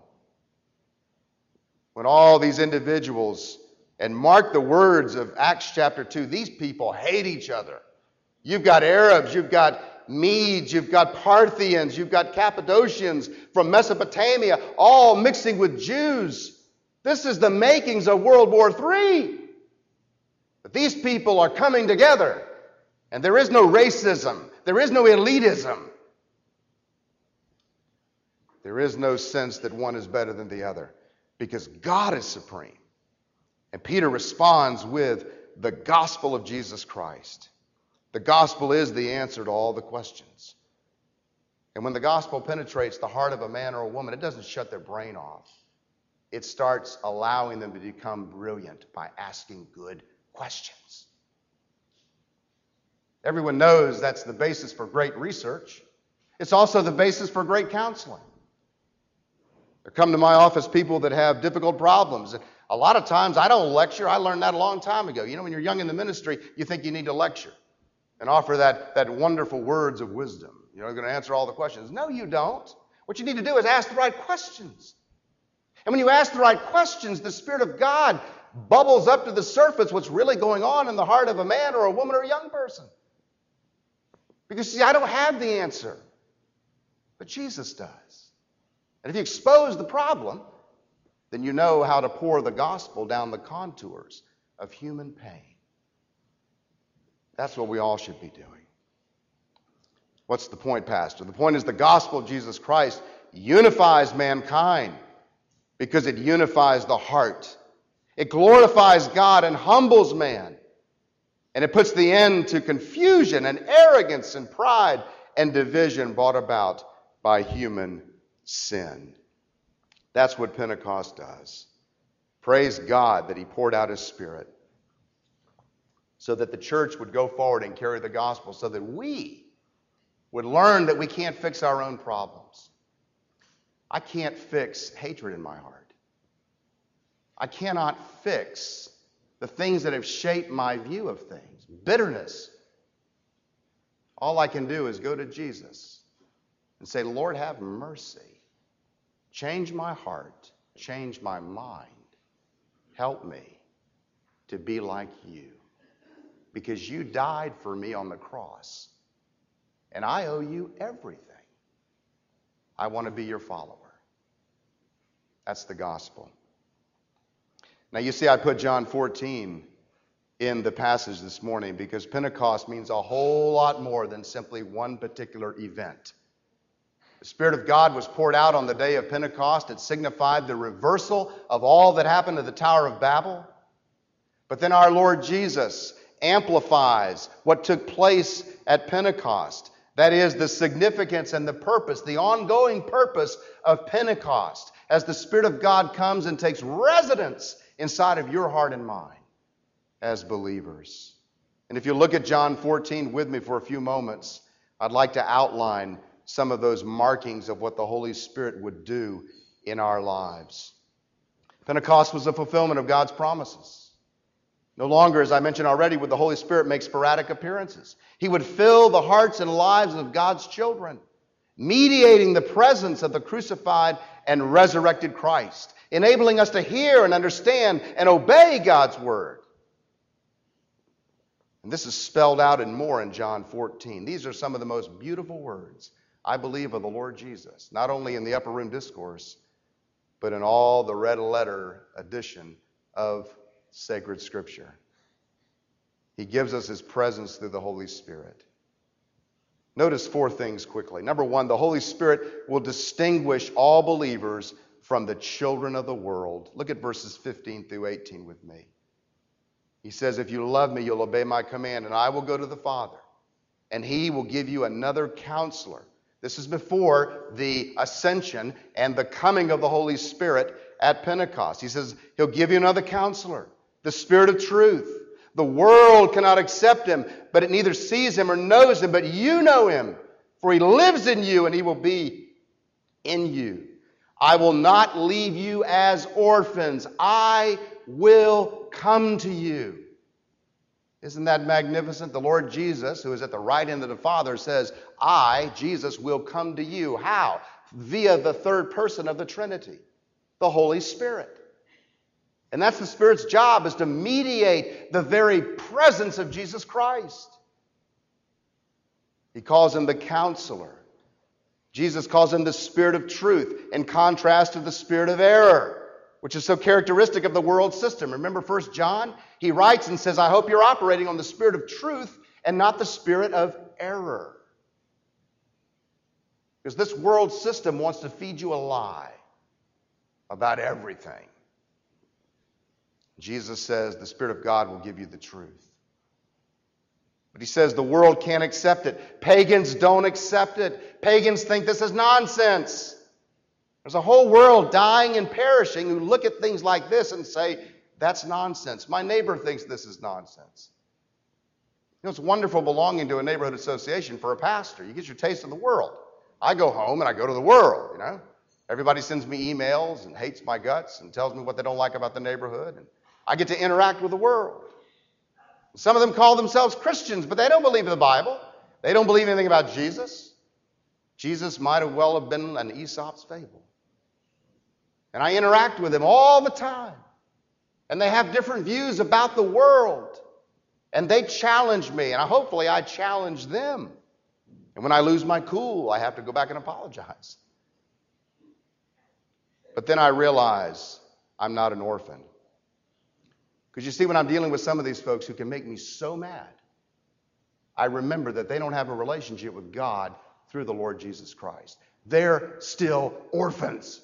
When all these individuals, and mark the words of Acts chapter two, these people hate each other. You've got Arabs, you've got Medes, you've got Parthians, you've got Cappadocians from Mesopotamia, all mixing with Jews. This is the makings of World War Three. But these people are coming together, and there is no racism, there is no elitism. There is no sense that one is better than the other, because God is supreme. And Peter responds with the gospel of Jesus Christ. The gospel is the answer to all the questions. And when the gospel penetrates the heart of a man or a woman, it doesn't shut their brain off. It starts allowing them to become brilliant by asking good questions. Everyone knows that's the basis for great research. It's also the basis for great counseling. There come to my office people that have difficult problems. And a lot of times I don't lecture. I learned that a long time ago. You know, when you're young in the ministry, you think you need to lecture and offer that, that wonderful words of wisdom. You know, you're going to answer all the questions. No, you don't. What you need to do is ask the right questions. And when you ask the right questions, the Spirit of God bubbles up to the surface what's really going on in the heart of a man or a woman or a young person. Because, see, I don't have the answer, but Jesus does. And if you expose the problem, then you know how to pour the gospel down the contours of human pain. That's what we all should be doing. What's the point, Pastor? The point is the gospel of Jesus Christ unifies mankind because it unifies the heart. It glorifies God and humbles man. And it puts the end to confusion and arrogance and pride and division brought about by human sin. That's what Pentecost does. Praise God that he poured out his Spirit so that the church would go forward and carry the gospel, so that we would learn that we can't fix our own problems. I can't fix hatred in my heart. I cannot fix the things that have shaped my view of things. Bitterness. All I can do is go to Jesus and say, Lord, have mercy. Change my heart. Change my mind. Help me to be like you. Because you died for me on the cross. And I owe you everything. I want to be your follower. That's the gospel. Now you see, I put John fourteen in the passage this morning because Pentecost means a whole lot more than simply one particular event. The Spirit of God was poured out on the day of Pentecost. It signified the reversal of all that happened at the Tower of Babel. But then our Lord Jesus amplifies what took place at Pentecost. That is, the significance and the purpose, the ongoing purpose of Pentecost, as the Spirit of God comes and takes residence inside of your heart and mind as believers. And if you look at John fourteen with me for a few moments, I'd like to outline some of those markings of what the Holy Spirit would do in our lives. Pentecost was a fulfillment of God's promises. No longer, as I mentioned already, would the Holy Spirit make sporadic appearances. He would fill the hearts and lives of God's children, mediating the presence of the crucified and resurrected Christ, enabling us to hear and understand and obey God's word. And this is spelled out and more in John fourteen. These are some of the most beautiful words, I believe, of the Lord Jesus, not only in the Upper Room Discourse, but in all the red letter edition of sacred Scripture. He gives us his presence through the Holy Spirit. Notice four things quickly. Number one, the Holy Spirit will distinguish all believers from the children of the world. Look at verses fifteen through eighteen with me. He says, if you love me, you'll obey my command, and I will go to the Father, and he will give you another counselor. This is before the ascension and the coming of the Holy Spirit at Pentecost. He says, he'll give you another counselor, the Spirit of truth. The world cannot accept him, but it neither sees him or knows him, but you know him, for he lives in you and he will be in you. I will not leave you as orphans. I will come to you. Isn't that magnificent? The Lord Jesus, who is at the right hand of the Father, says, I, Jesus, will come to you. How? Via the third person of the Trinity, the Holy Spirit. And that's the Spirit's job, is to mediate the very presence of Jesus Christ. He calls him the Counselor. Jesus calls him the Spirit of truth, in contrast to the spirit of error, which is so characteristic of the world system. Remember First John? He writes and says, I hope you're operating on the spirit of truth and not the spirit of error. Because this world system wants to feed you a lie about everything. Jesus says the Spirit of God will give you the truth. But he says the world can't accept it. Pagans don't accept it. Pagans think this is nonsense. There's a whole world dying and perishing who look at things like this and say, that's nonsense. My neighbor thinks this is nonsense. You know, it's wonderful belonging to a neighborhood association for a pastor. You get your taste of the world. I go home and I go to the world, you know. Everybody sends me emails and hates my guts and tells me what they don't like about the neighborhood. And I get to interact with the world. Some of them call themselves Christians, but they don't believe in the Bible. They don't believe anything about Jesus. Jesus might have well have been an Aesop's fable. And I interact with them all the time. And they have different views about the world. And they challenge me, and hopefully I challenge them. And when I lose my cool, I have to go back and apologize. But then I realize I'm not an orphan. Because you see, when I'm dealing with some of these folks who can make me so mad, I remember that they don't have a relationship with God through the Lord Jesus Christ. They're still orphans.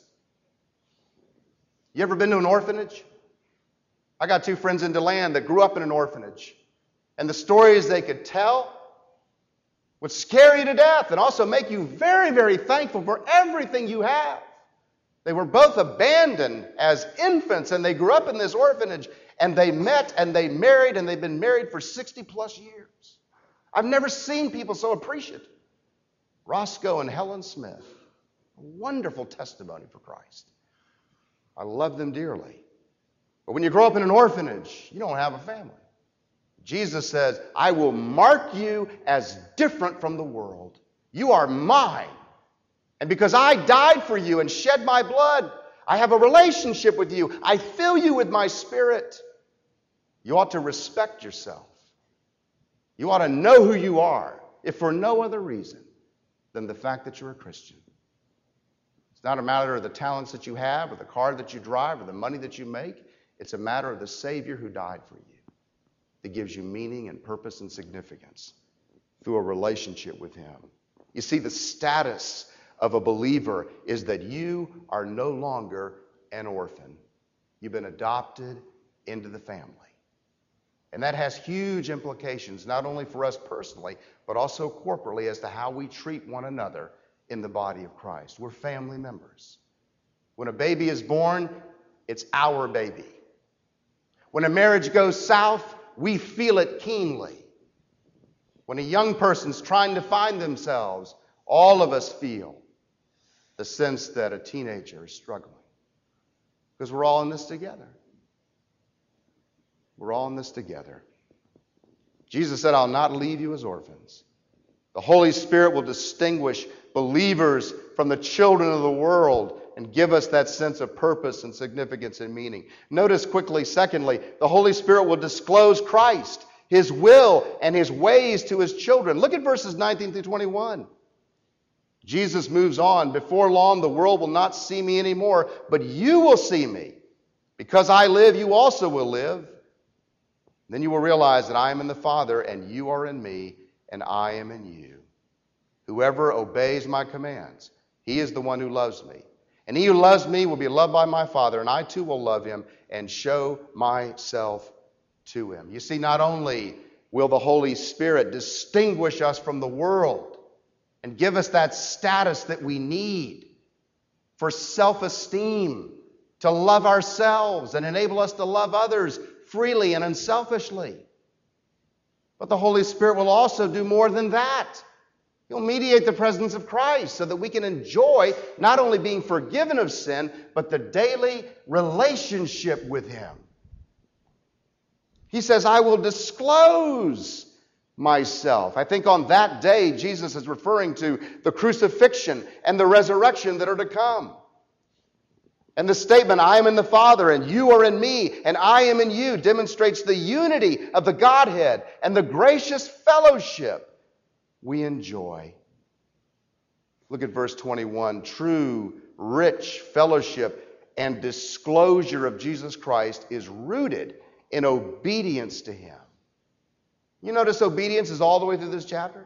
You ever been to an orphanage? I got two friends in DeLand that grew up in an orphanage. And the stories they could tell would scare you to death and also make you very, very thankful for everything you have. They were both abandoned as infants, and they grew up in this orphanage, and they met and they married, and they've been married for sixty plus years. I've never seen people so appreciative. Roscoe and Helen Smith, a wonderful testimony for Christ. I love them dearly. But when you grow up in an orphanage, you don't have a family. Jesus says, I will mark you as different from the world. You are mine. And because I died for you and shed my blood, I have a relationship with you. I fill you with my Spirit. You ought to respect yourself. You ought to know who you are, if for no other reason than the fact that you're a Christian. It's not a matter of the talents that you have or the car that you drive or the money that you make. It's a matter of the Savior who died for you, that gives you meaning and purpose and significance through a relationship with Him. You see, the status of a believer is that you are no longer an orphan. You've been adopted into the family. And that has huge implications, not only for us personally, but also corporately as to how we treat one another in the body of Christ. We're family members. When a baby is born, it's our baby. When a marriage goes south, we feel it keenly. When a young person's trying to find themselves, all of us feel the sense that a teenager is struggling. Because we're all in this together. We're all in this together. Jesus said, I'll not leave you as orphans. The Holy Spirit will distinguish believers from the children of the world and give us that sense of purpose and significance and meaning. Notice quickly, secondly, the Holy Spirit will disclose Christ, His will, and His ways to His children. Look at verses nineteen through twenty-one. Jesus moves on. Before long, the world will not see me anymore, but you will see me. Because I live, you also will live. Then you will realize that I am in the Father, and you are in me, and I am in you. Whoever obeys my commands, he is the one who loves me. And he who loves me will be loved by my Father, and I too will love him and show myself to him. You see, not only will the Holy Spirit distinguish us from the world and give us that status that we need for self-esteem, to love ourselves and enable us to love others freely and unselfishly. But the Holy Spirit will also do more than that. He'll mediate the presence of Christ so that we can enjoy not only being forgiven of sin, but the daily relationship with Him. He says, I will disclose myself. I think on that day, Jesus is referring to the crucifixion and the resurrection that are to come. And the statement, I am in the Father and you are in me and I am in you, demonstrates the unity of the Godhead and the gracious fellowship we enjoy. Look at verse twenty-one. True, rich fellowship and disclosure of Jesus Christ is rooted in obedience to Him. You notice obedience is all the way through this chapter?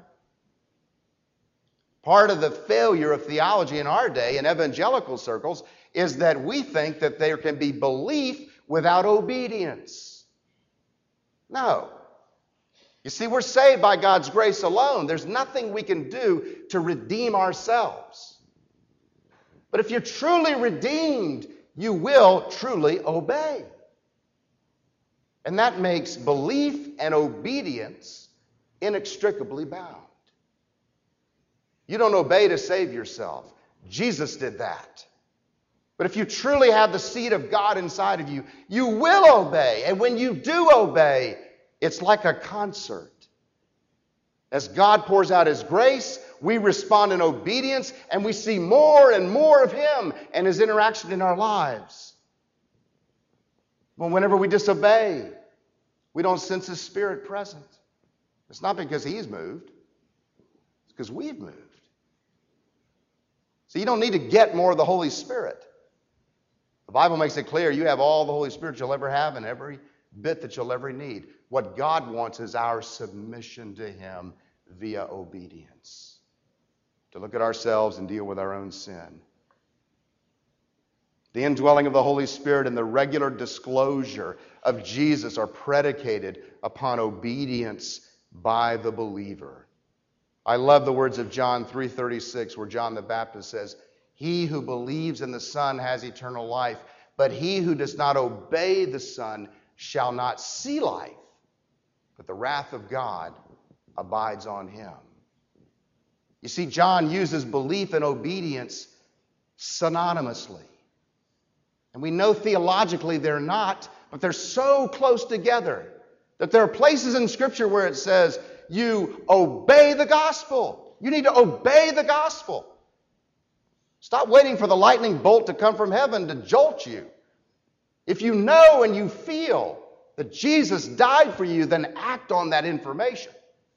Part of the failure of theology in our day in evangelical circles is that we think that there can be belief without obedience. No. You see, we're saved by God's grace alone. There's nothing we can do to redeem ourselves. But if you're truly redeemed, you will truly obey. And that makes belief and obedience inextricably bound. You don't obey to save yourself. Jesus did that. But if you truly have the seed of God inside of you, you will obey. And when you do obey, it's like a concert. As God pours out His grace, we respond in obedience, and we see more and more of Him and His interaction in our lives. But whenever we disobey, we don't sense His Spirit present. It's not because He's moved. It's because we've moved. So you don't need to get more of the Holy Spirit. The Bible makes it clear you have all the Holy Spirit you'll ever have and every bit that you'll ever need. What God wants is our submission to Him via obedience. To look at ourselves and deal with our own sin. The indwelling of the Holy Spirit and the regular disclosure of Jesus are predicated upon obedience by the believer. I love the words of John three thirty-six, where John the Baptist says, "He who believes in the Son has eternal life, but he who does not obey the Son shall not see life, but the wrath of God abides on him." You see, John uses belief and obedience synonymously. And we know theologically they're not, but they're so close together that there are places in Scripture where it says, you obey the gospel. You need to obey the gospel. Stop waiting for the lightning bolt to come from heaven to jolt you. If you know and you feel that Jesus died for you, then act on that information.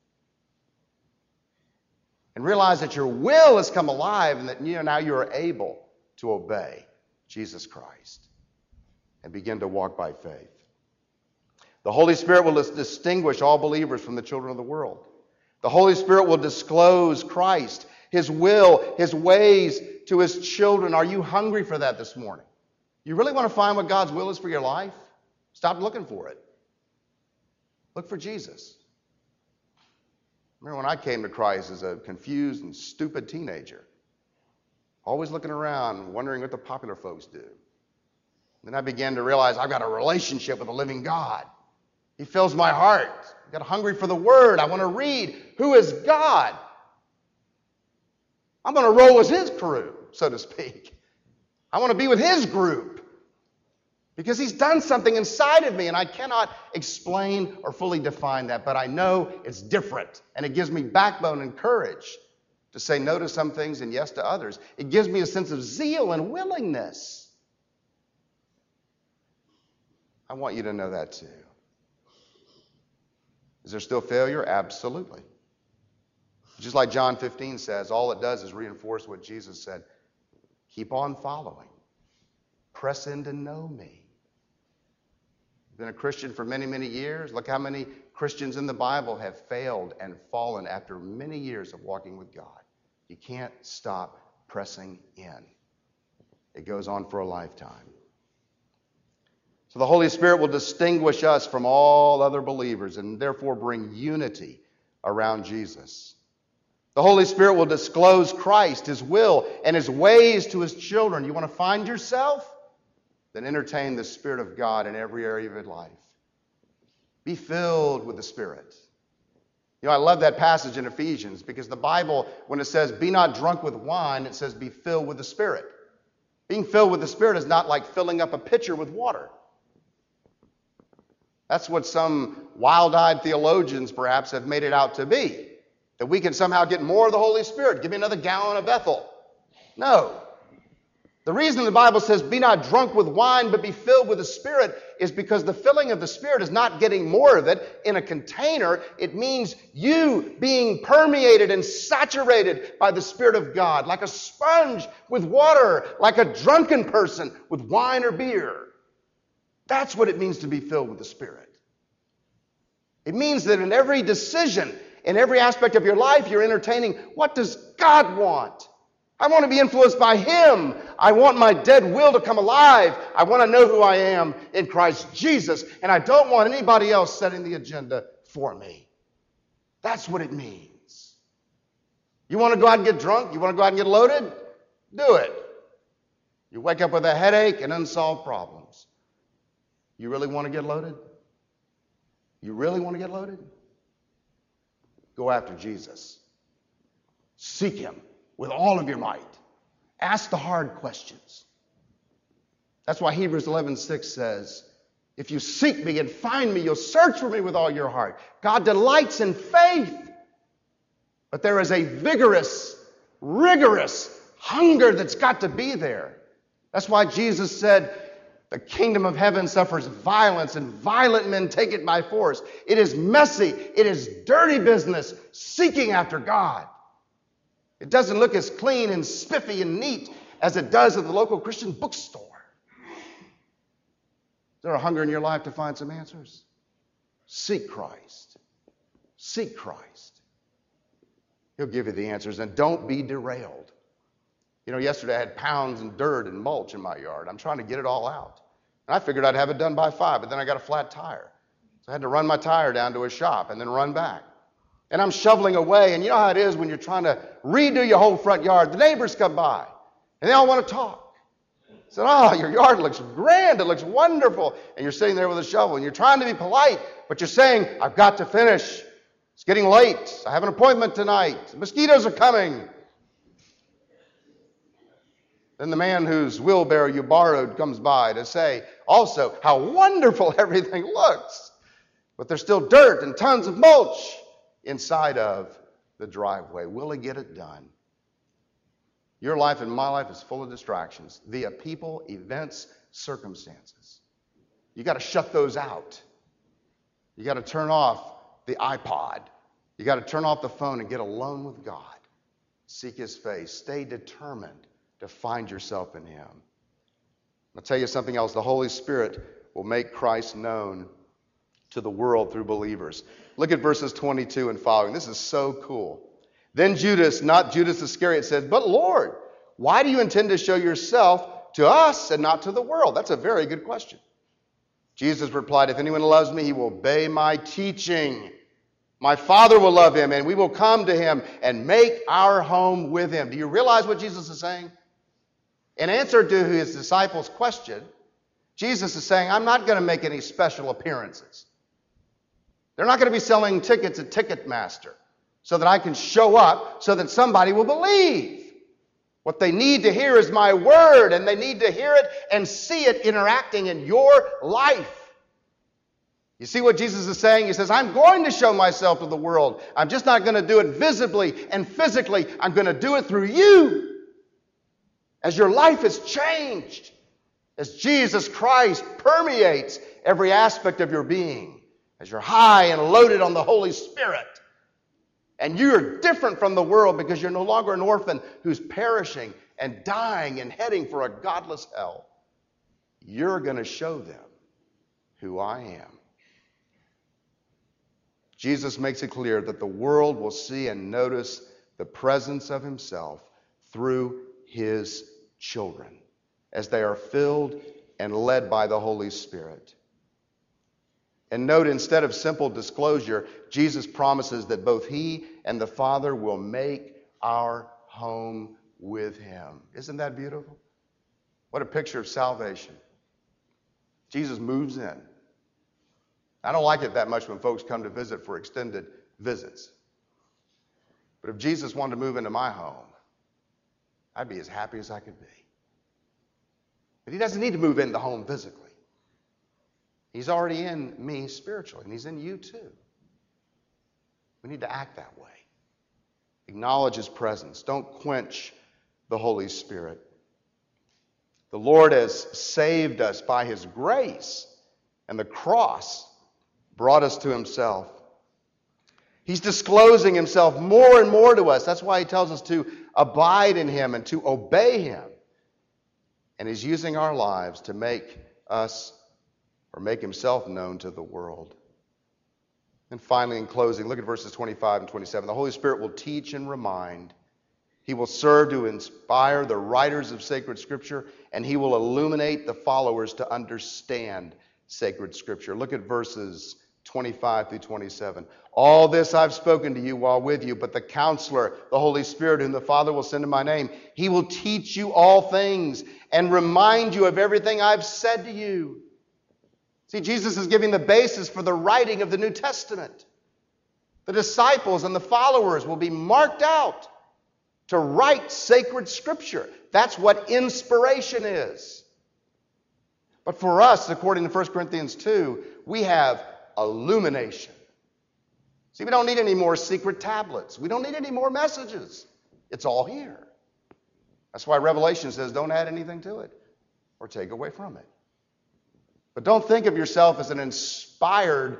And realize that your will has come alive and that you know, now you are able to obey Jesus Christ and begin to walk by faith. The Holy Spirit will distinguish all believers from the children of the world. The Holy Spirit will disclose Christ, His will, His ways to His children. Are you hungry for that this morning? You really want to find what God's will is for your life? Stop looking for it. Look for Jesus. Remember when I came to Christ as a confused and stupid teenager, always looking around, wondering what the popular folks do. Then I began to realize I've got a relationship with a living God. He fills my heart. I got hungry for the Word. I want to read. Who is God? I'm going to roll with His crew, so to speak. I want to be with His group because He's done something inside of me, and I cannot explain or fully define that, but I know it's different, and it gives me backbone and courage to say no to some things and yes to others. It gives me a sense of zeal and willingness. I want you to know that too. Is there still failure? Absolutely. Just like John fifteen says, all it does is reinforce what Jesus said. Keep on following. Press in to know me. I've been a Christian for many, many years. Look how many Christians in the Bible have failed and fallen after many years of walking with God. You can't stop pressing in. It goes on for a lifetime. So the Holy Spirit will distinguish us from all other believers and therefore bring unity around Jesus. The Holy Spirit will disclose Christ, His will, and His ways to His children. You want to find yourself? Then entertain the Spirit of God in every area of your life. Be filled with the Spirit. You know, I love that passage in Ephesians because the Bible, when it says, be not drunk with wine, it says, be filled with the Spirit. Being filled with the Spirit is not like filling up a pitcher with water. That's what some wild-eyed theologians perhaps have made it out to be. That we can somehow get more of the Holy Spirit. Give me another gallon of Ethel. No. The reason the Bible says, be not drunk with wine, but be filled with the Spirit, is because the filling of the Spirit is not getting more of it in a container. It means you being permeated and saturated by the Spirit of God, like a sponge with water, like a drunken person with wine or beer. That's what it means to be filled with the Spirit. It means that in every decision, in every aspect of your life, you're entertaining, what does God want? I want to be influenced by Him. I want my dead will to come alive. I want to know who I am in Christ Jesus, and I don't want anybody else setting the agenda for me. That's what it means. You want to go out and get drunk? You want to go out and get loaded? Do it. You wake up with a headache and unsolved problems. You really want to get loaded? You really want to get loaded? Go after Jesus. Seek Him with all of your might. Ask the hard questions. That's why Hebrews eleven six says, if you seek me and find me, you'll search for me with all your heart. God delights in faith. But there is a vigorous, rigorous hunger that's got to be there. That's why Jesus said, the kingdom of heaven suffers violence, and violent men take it by force. It is messy. It is dirty business seeking after God. It doesn't look as clean and spiffy and neat as it does at the local Christian bookstore. Is there a hunger in your life to find some answers? Seek Christ. Seek Christ. He'll give you the answers, and don't be derailed. You know, yesterday I had pounds and dirt and mulch in my yard. I'm trying to get it all out. And I figured I'd have it done by five, but then I got a flat tire. So I had to run my tire down to a shop and then run back. And I'm shoveling away, and you know how it is when you're trying to redo your whole front yard. The neighbors come by, and they all want to talk. I said, oh, your yard looks grand. It looks wonderful. And you're sitting there with a shovel, and you're trying to be polite, but you're saying, I've got to finish. It's getting late. I have an appointment tonight. The mosquitoes are coming. Then the man whose wheelbarrow you borrowed comes by to say also how wonderful everything looks. But there's still dirt and tons of mulch inside of the driveway. Will he get it done? Your life and my life is full of distractions via people, events, circumstances. You got to shut those out. You got to turn off the iPod. You got to turn off the phone and get alone with God. Seek his face. Stay determined to find yourself in him. I'll tell you something else. The Holy Spirit will make Christ known to the world through believers. Look at verses twenty-two and following. This is so cool. Then Judas, not Judas Iscariot, said, but Lord, why do you intend to show yourself to us and not to the world? That's a very good question. Jesus replied, if anyone loves me, he will obey my teaching. My Father will love him, and we will come to him and make our home with him. Do you realize what Jesus is saying? In answer to his disciples' question, Jesus is saying, I'm not going to make any special appearances. They're not going to be selling tickets at Ticketmaster so that I can show up so that somebody will believe. What they need to hear is my word, and they need to hear it and see it interacting in your life. You see what Jesus is saying? He says, I'm going to show myself to the world. I'm just not going to do it visibly and physically. I'm going to do it through you. As your life is changed, as Jesus Christ permeates every aspect of your being, as you're high and loaded on the Holy Spirit, and you're different from the world because you're no longer an orphan who's perishing and dying and heading for a godless hell, you're going to show them who I am. Jesus makes it clear that the world will see and notice the presence of himself through his children as they are filled and led by the Holy Spirit. And note, instead of simple disclosure, Jesus promises that both he and the Father will make our home with him. Isn't that beautiful? What a picture of salvation. Jesus moves in. I don't like it that much when folks come to visit for extended visits. But if Jesus wanted to move into my home, I'd be as happy as I could be. But he doesn't need to move in the home physically. He's already in me spiritually, and he's in you too. We need to act that way. Acknowledge his presence. Don't quench the Holy Spirit. The Lord has saved us by his grace, and the cross brought us to himself. He's disclosing himself more and more to us. That's why he tells us to abide in him and to obey him. And he's using our lives to make us or make himself known to the world. And finally, in closing, look at verses twenty-five and twenty-seven. The Holy Spirit will teach and remind. He will serve to inspire the writers of sacred Scripture, and he will illuminate the followers to understand sacred Scripture. Look at verses twenty-five through twenty-seven. All this I've spoken to you while with you, but the Counselor, the Holy Spirit, whom the Father will send in my name, he will teach you all things and remind you of everything I've said to you. See, Jesus is giving the basis for the writing of the New Testament. The disciples and the followers will be marked out to write sacred Scripture. That's what inspiration is. But for us, according to First Corinthians two, we have illumination. See, we don't need any more secret tablets. We don't need any more messages. It's all here. That's why Revelation says don't add anything to it or take away from it. But don't think of yourself as an inspired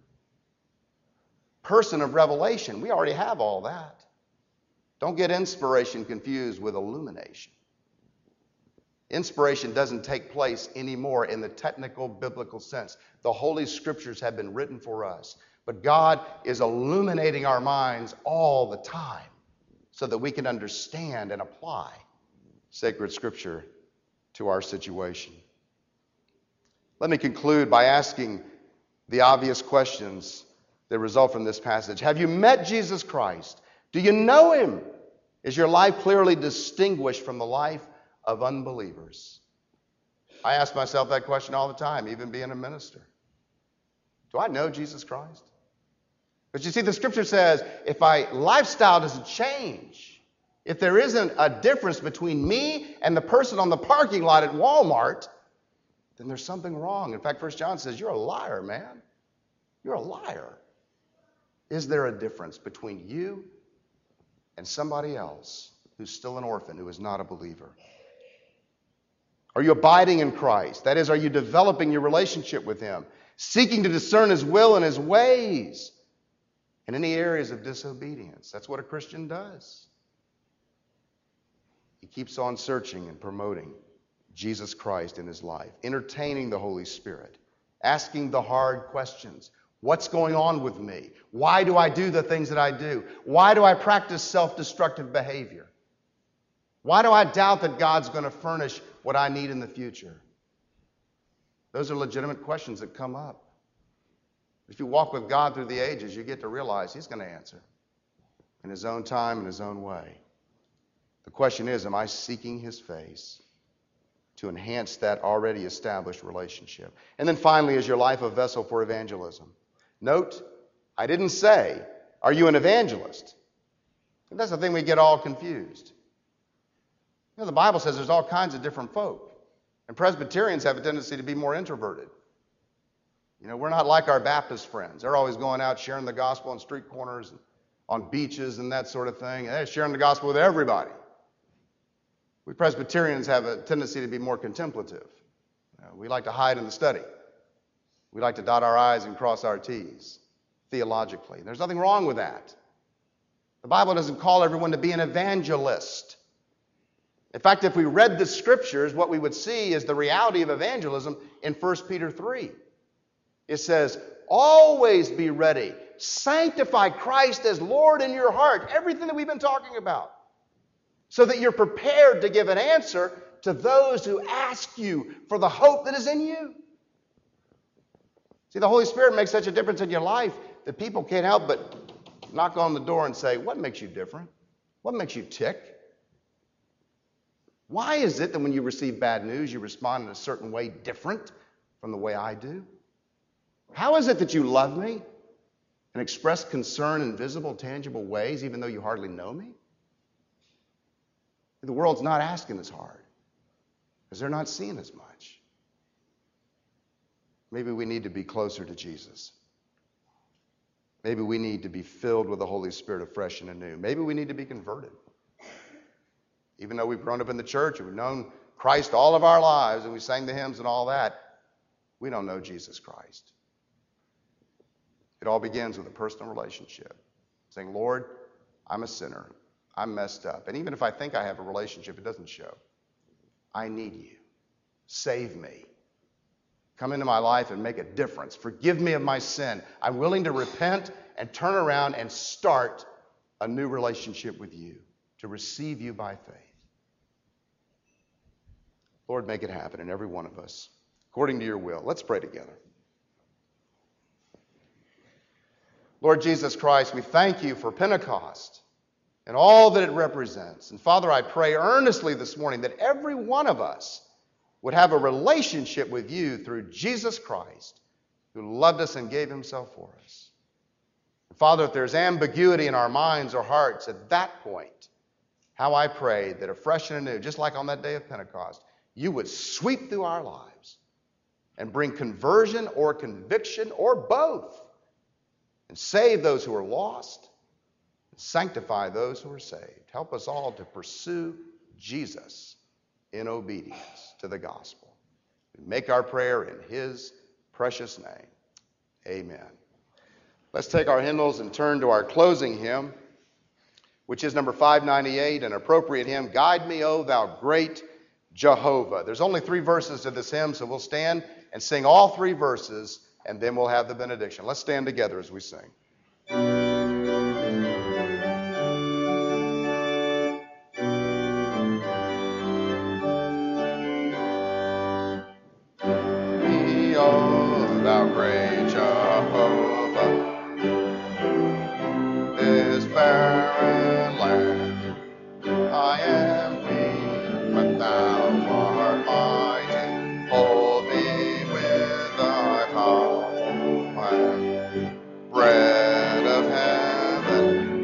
person of revelation. We already have all that. Don't get inspiration confused with illumination. Inspiration doesn't take place anymore in the technical biblical sense. The Holy Scriptures have been written for us. But God is illuminating our minds all the time so that we can understand and apply sacred Scripture to our situation. Let me conclude by asking the obvious questions that result from this passage. Have you met Jesus Christ? Do you know him? Is your life clearly distinguished from the life of unbelievers? I ask myself that question all the time, even being a minister. Do I know Jesus Christ? But you see, the Scripture says if my lifestyle doesn't change, if there isn't a difference between me and the person on the parking lot at Walmart, then there's something wrong. In fact, First John says, you're a liar, man. You're a liar. Is there a difference between you and somebody else who's still an orphan, who is not a believer? Are you abiding in Christ? That is, are you developing your relationship with him, seeking to discern his will and his ways in any areas of disobedience? That's what a Christian does. He keeps on searching and promoting Jesus Christ in his life, entertaining the Holy Spirit, asking the hard questions. What's going on with me? Why do I do the things that I do? Why do I practice self-destructive behavior? Why do I doubt that God's going to furnish what I need in the future? Those are legitimate questions that come up. If you walk with God through the ages, you get to realize he's going to answer in his own time, in his own way. The question is, am I seeking his face to enhance that already established relationship? And then finally, is your life a vessel for evangelism? Note, I didn't say, are you an evangelist? And that's the thing we get all confused. You know, the Bible says there's all kinds of different folk. And Presbyterians have a tendency to be more introverted. You know, we're not like our Baptist friends. They're always going out sharing the gospel on street corners and on beaches and that sort of thing. And they're sharing the gospel with everybody. We Presbyterians have a tendency to be more contemplative. You know, we like to hide in the study. We like to dot our I's and cross our T's theologically. There's nothing wrong with that. The Bible doesn't call everyone to be an evangelist. In fact, if we read the Scriptures, what we would see is the reality of evangelism in First Peter three. It says, always be ready. Sanctify Christ as Lord in your heart. Everything that we've been talking about. So that you're prepared to give an answer to those who ask you for the hope that is in you. See, the Holy Spirit makes such a difference in your life that people can't help but knock on the door and say, what makes you different? What makes you tick? Why is it that when you receive bad news, you respond in a certain way different from the way I do? How is it that you love me and express concern in visible, tangible ways, even though you hardly know me? The world's not asking as hard because they're not seeing as much. Maybe we need to be closer to Jesus. Maybe we need to be filled with the Holy Spirit afresh and anew. Maybe we need to be converted. Even though we've grown up in the church and we've known Christ all of our lives and we sang the hymns and all that, we don't know Jesus Christ. It all begins with a personal relationship. Saying, Lord, I'm a sinner. I'm messed up. And even if I think I have a relationship, it doesn't show. I need you. Save me. Come into my life and make a difference. Forgive me of my sin. I'm willing to repent and turn around and start a new relationship with you, to receive you by faith. Lord, make it happen in every one of us, according to your will. Let's pray together. Lord Jesus Christ, we thank you for Pentecost and all that it represents. And Father, I pray earnestly this morning that every one of us would have a relationship with you through Jesus Christ, who loved us and gave himself for us. And Father, if there's ambiguity in our minds or hearts at that point, how I pray that afresh and anew, just like on that day of Pentecost, you would sweep through our lives and bring conversion or conviction or both, and save those who are lost and sanctify those who are saved. Help us all to pursue Jesus in obedience to the gospel. We make our prayer in his precious name. Amen. Let's take our hymnals and turn to our closing hymn, which is number five ninety-eight, an appropriate hymn, Guide Me, O Thou Great Jehovah. There's only three verses to this hymn, so we'll stand and sing all three verses, and then we'll have the benediction. Let's stand together as we sing. O thou great Jehovah, this barren land, I am weak, but thou art mighty. Hold me with thy power, bread of heaven.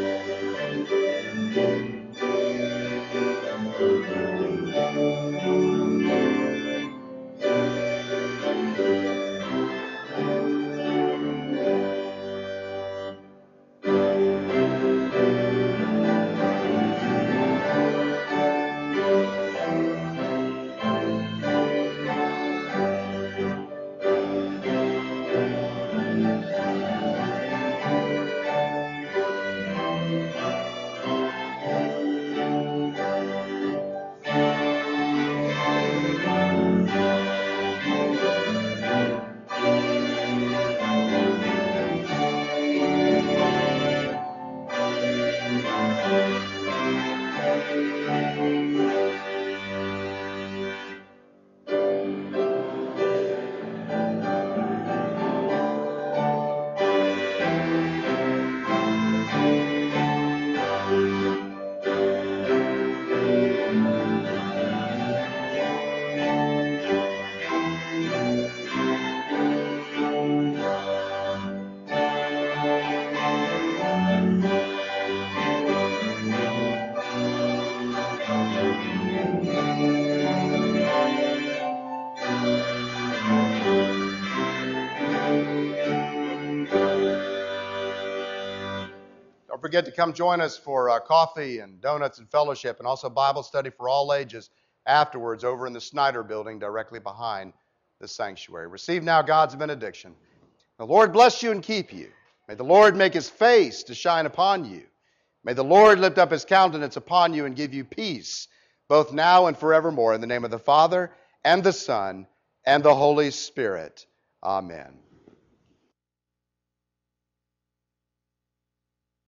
Don't forget to come join us for uh, coffee and donuts and fellowship, and also Bible study for all ages afterwards over in the Snyder building directly behind the sanctuary. Receive now God's benediction. The Lord bless you and keep you. May the Lord make his face to shine upon you. May the Lord lift up his countenance upon you and give you peace, both now and forevermore. In the name of the Father, and the Son, and the Holy Spirit. Amen.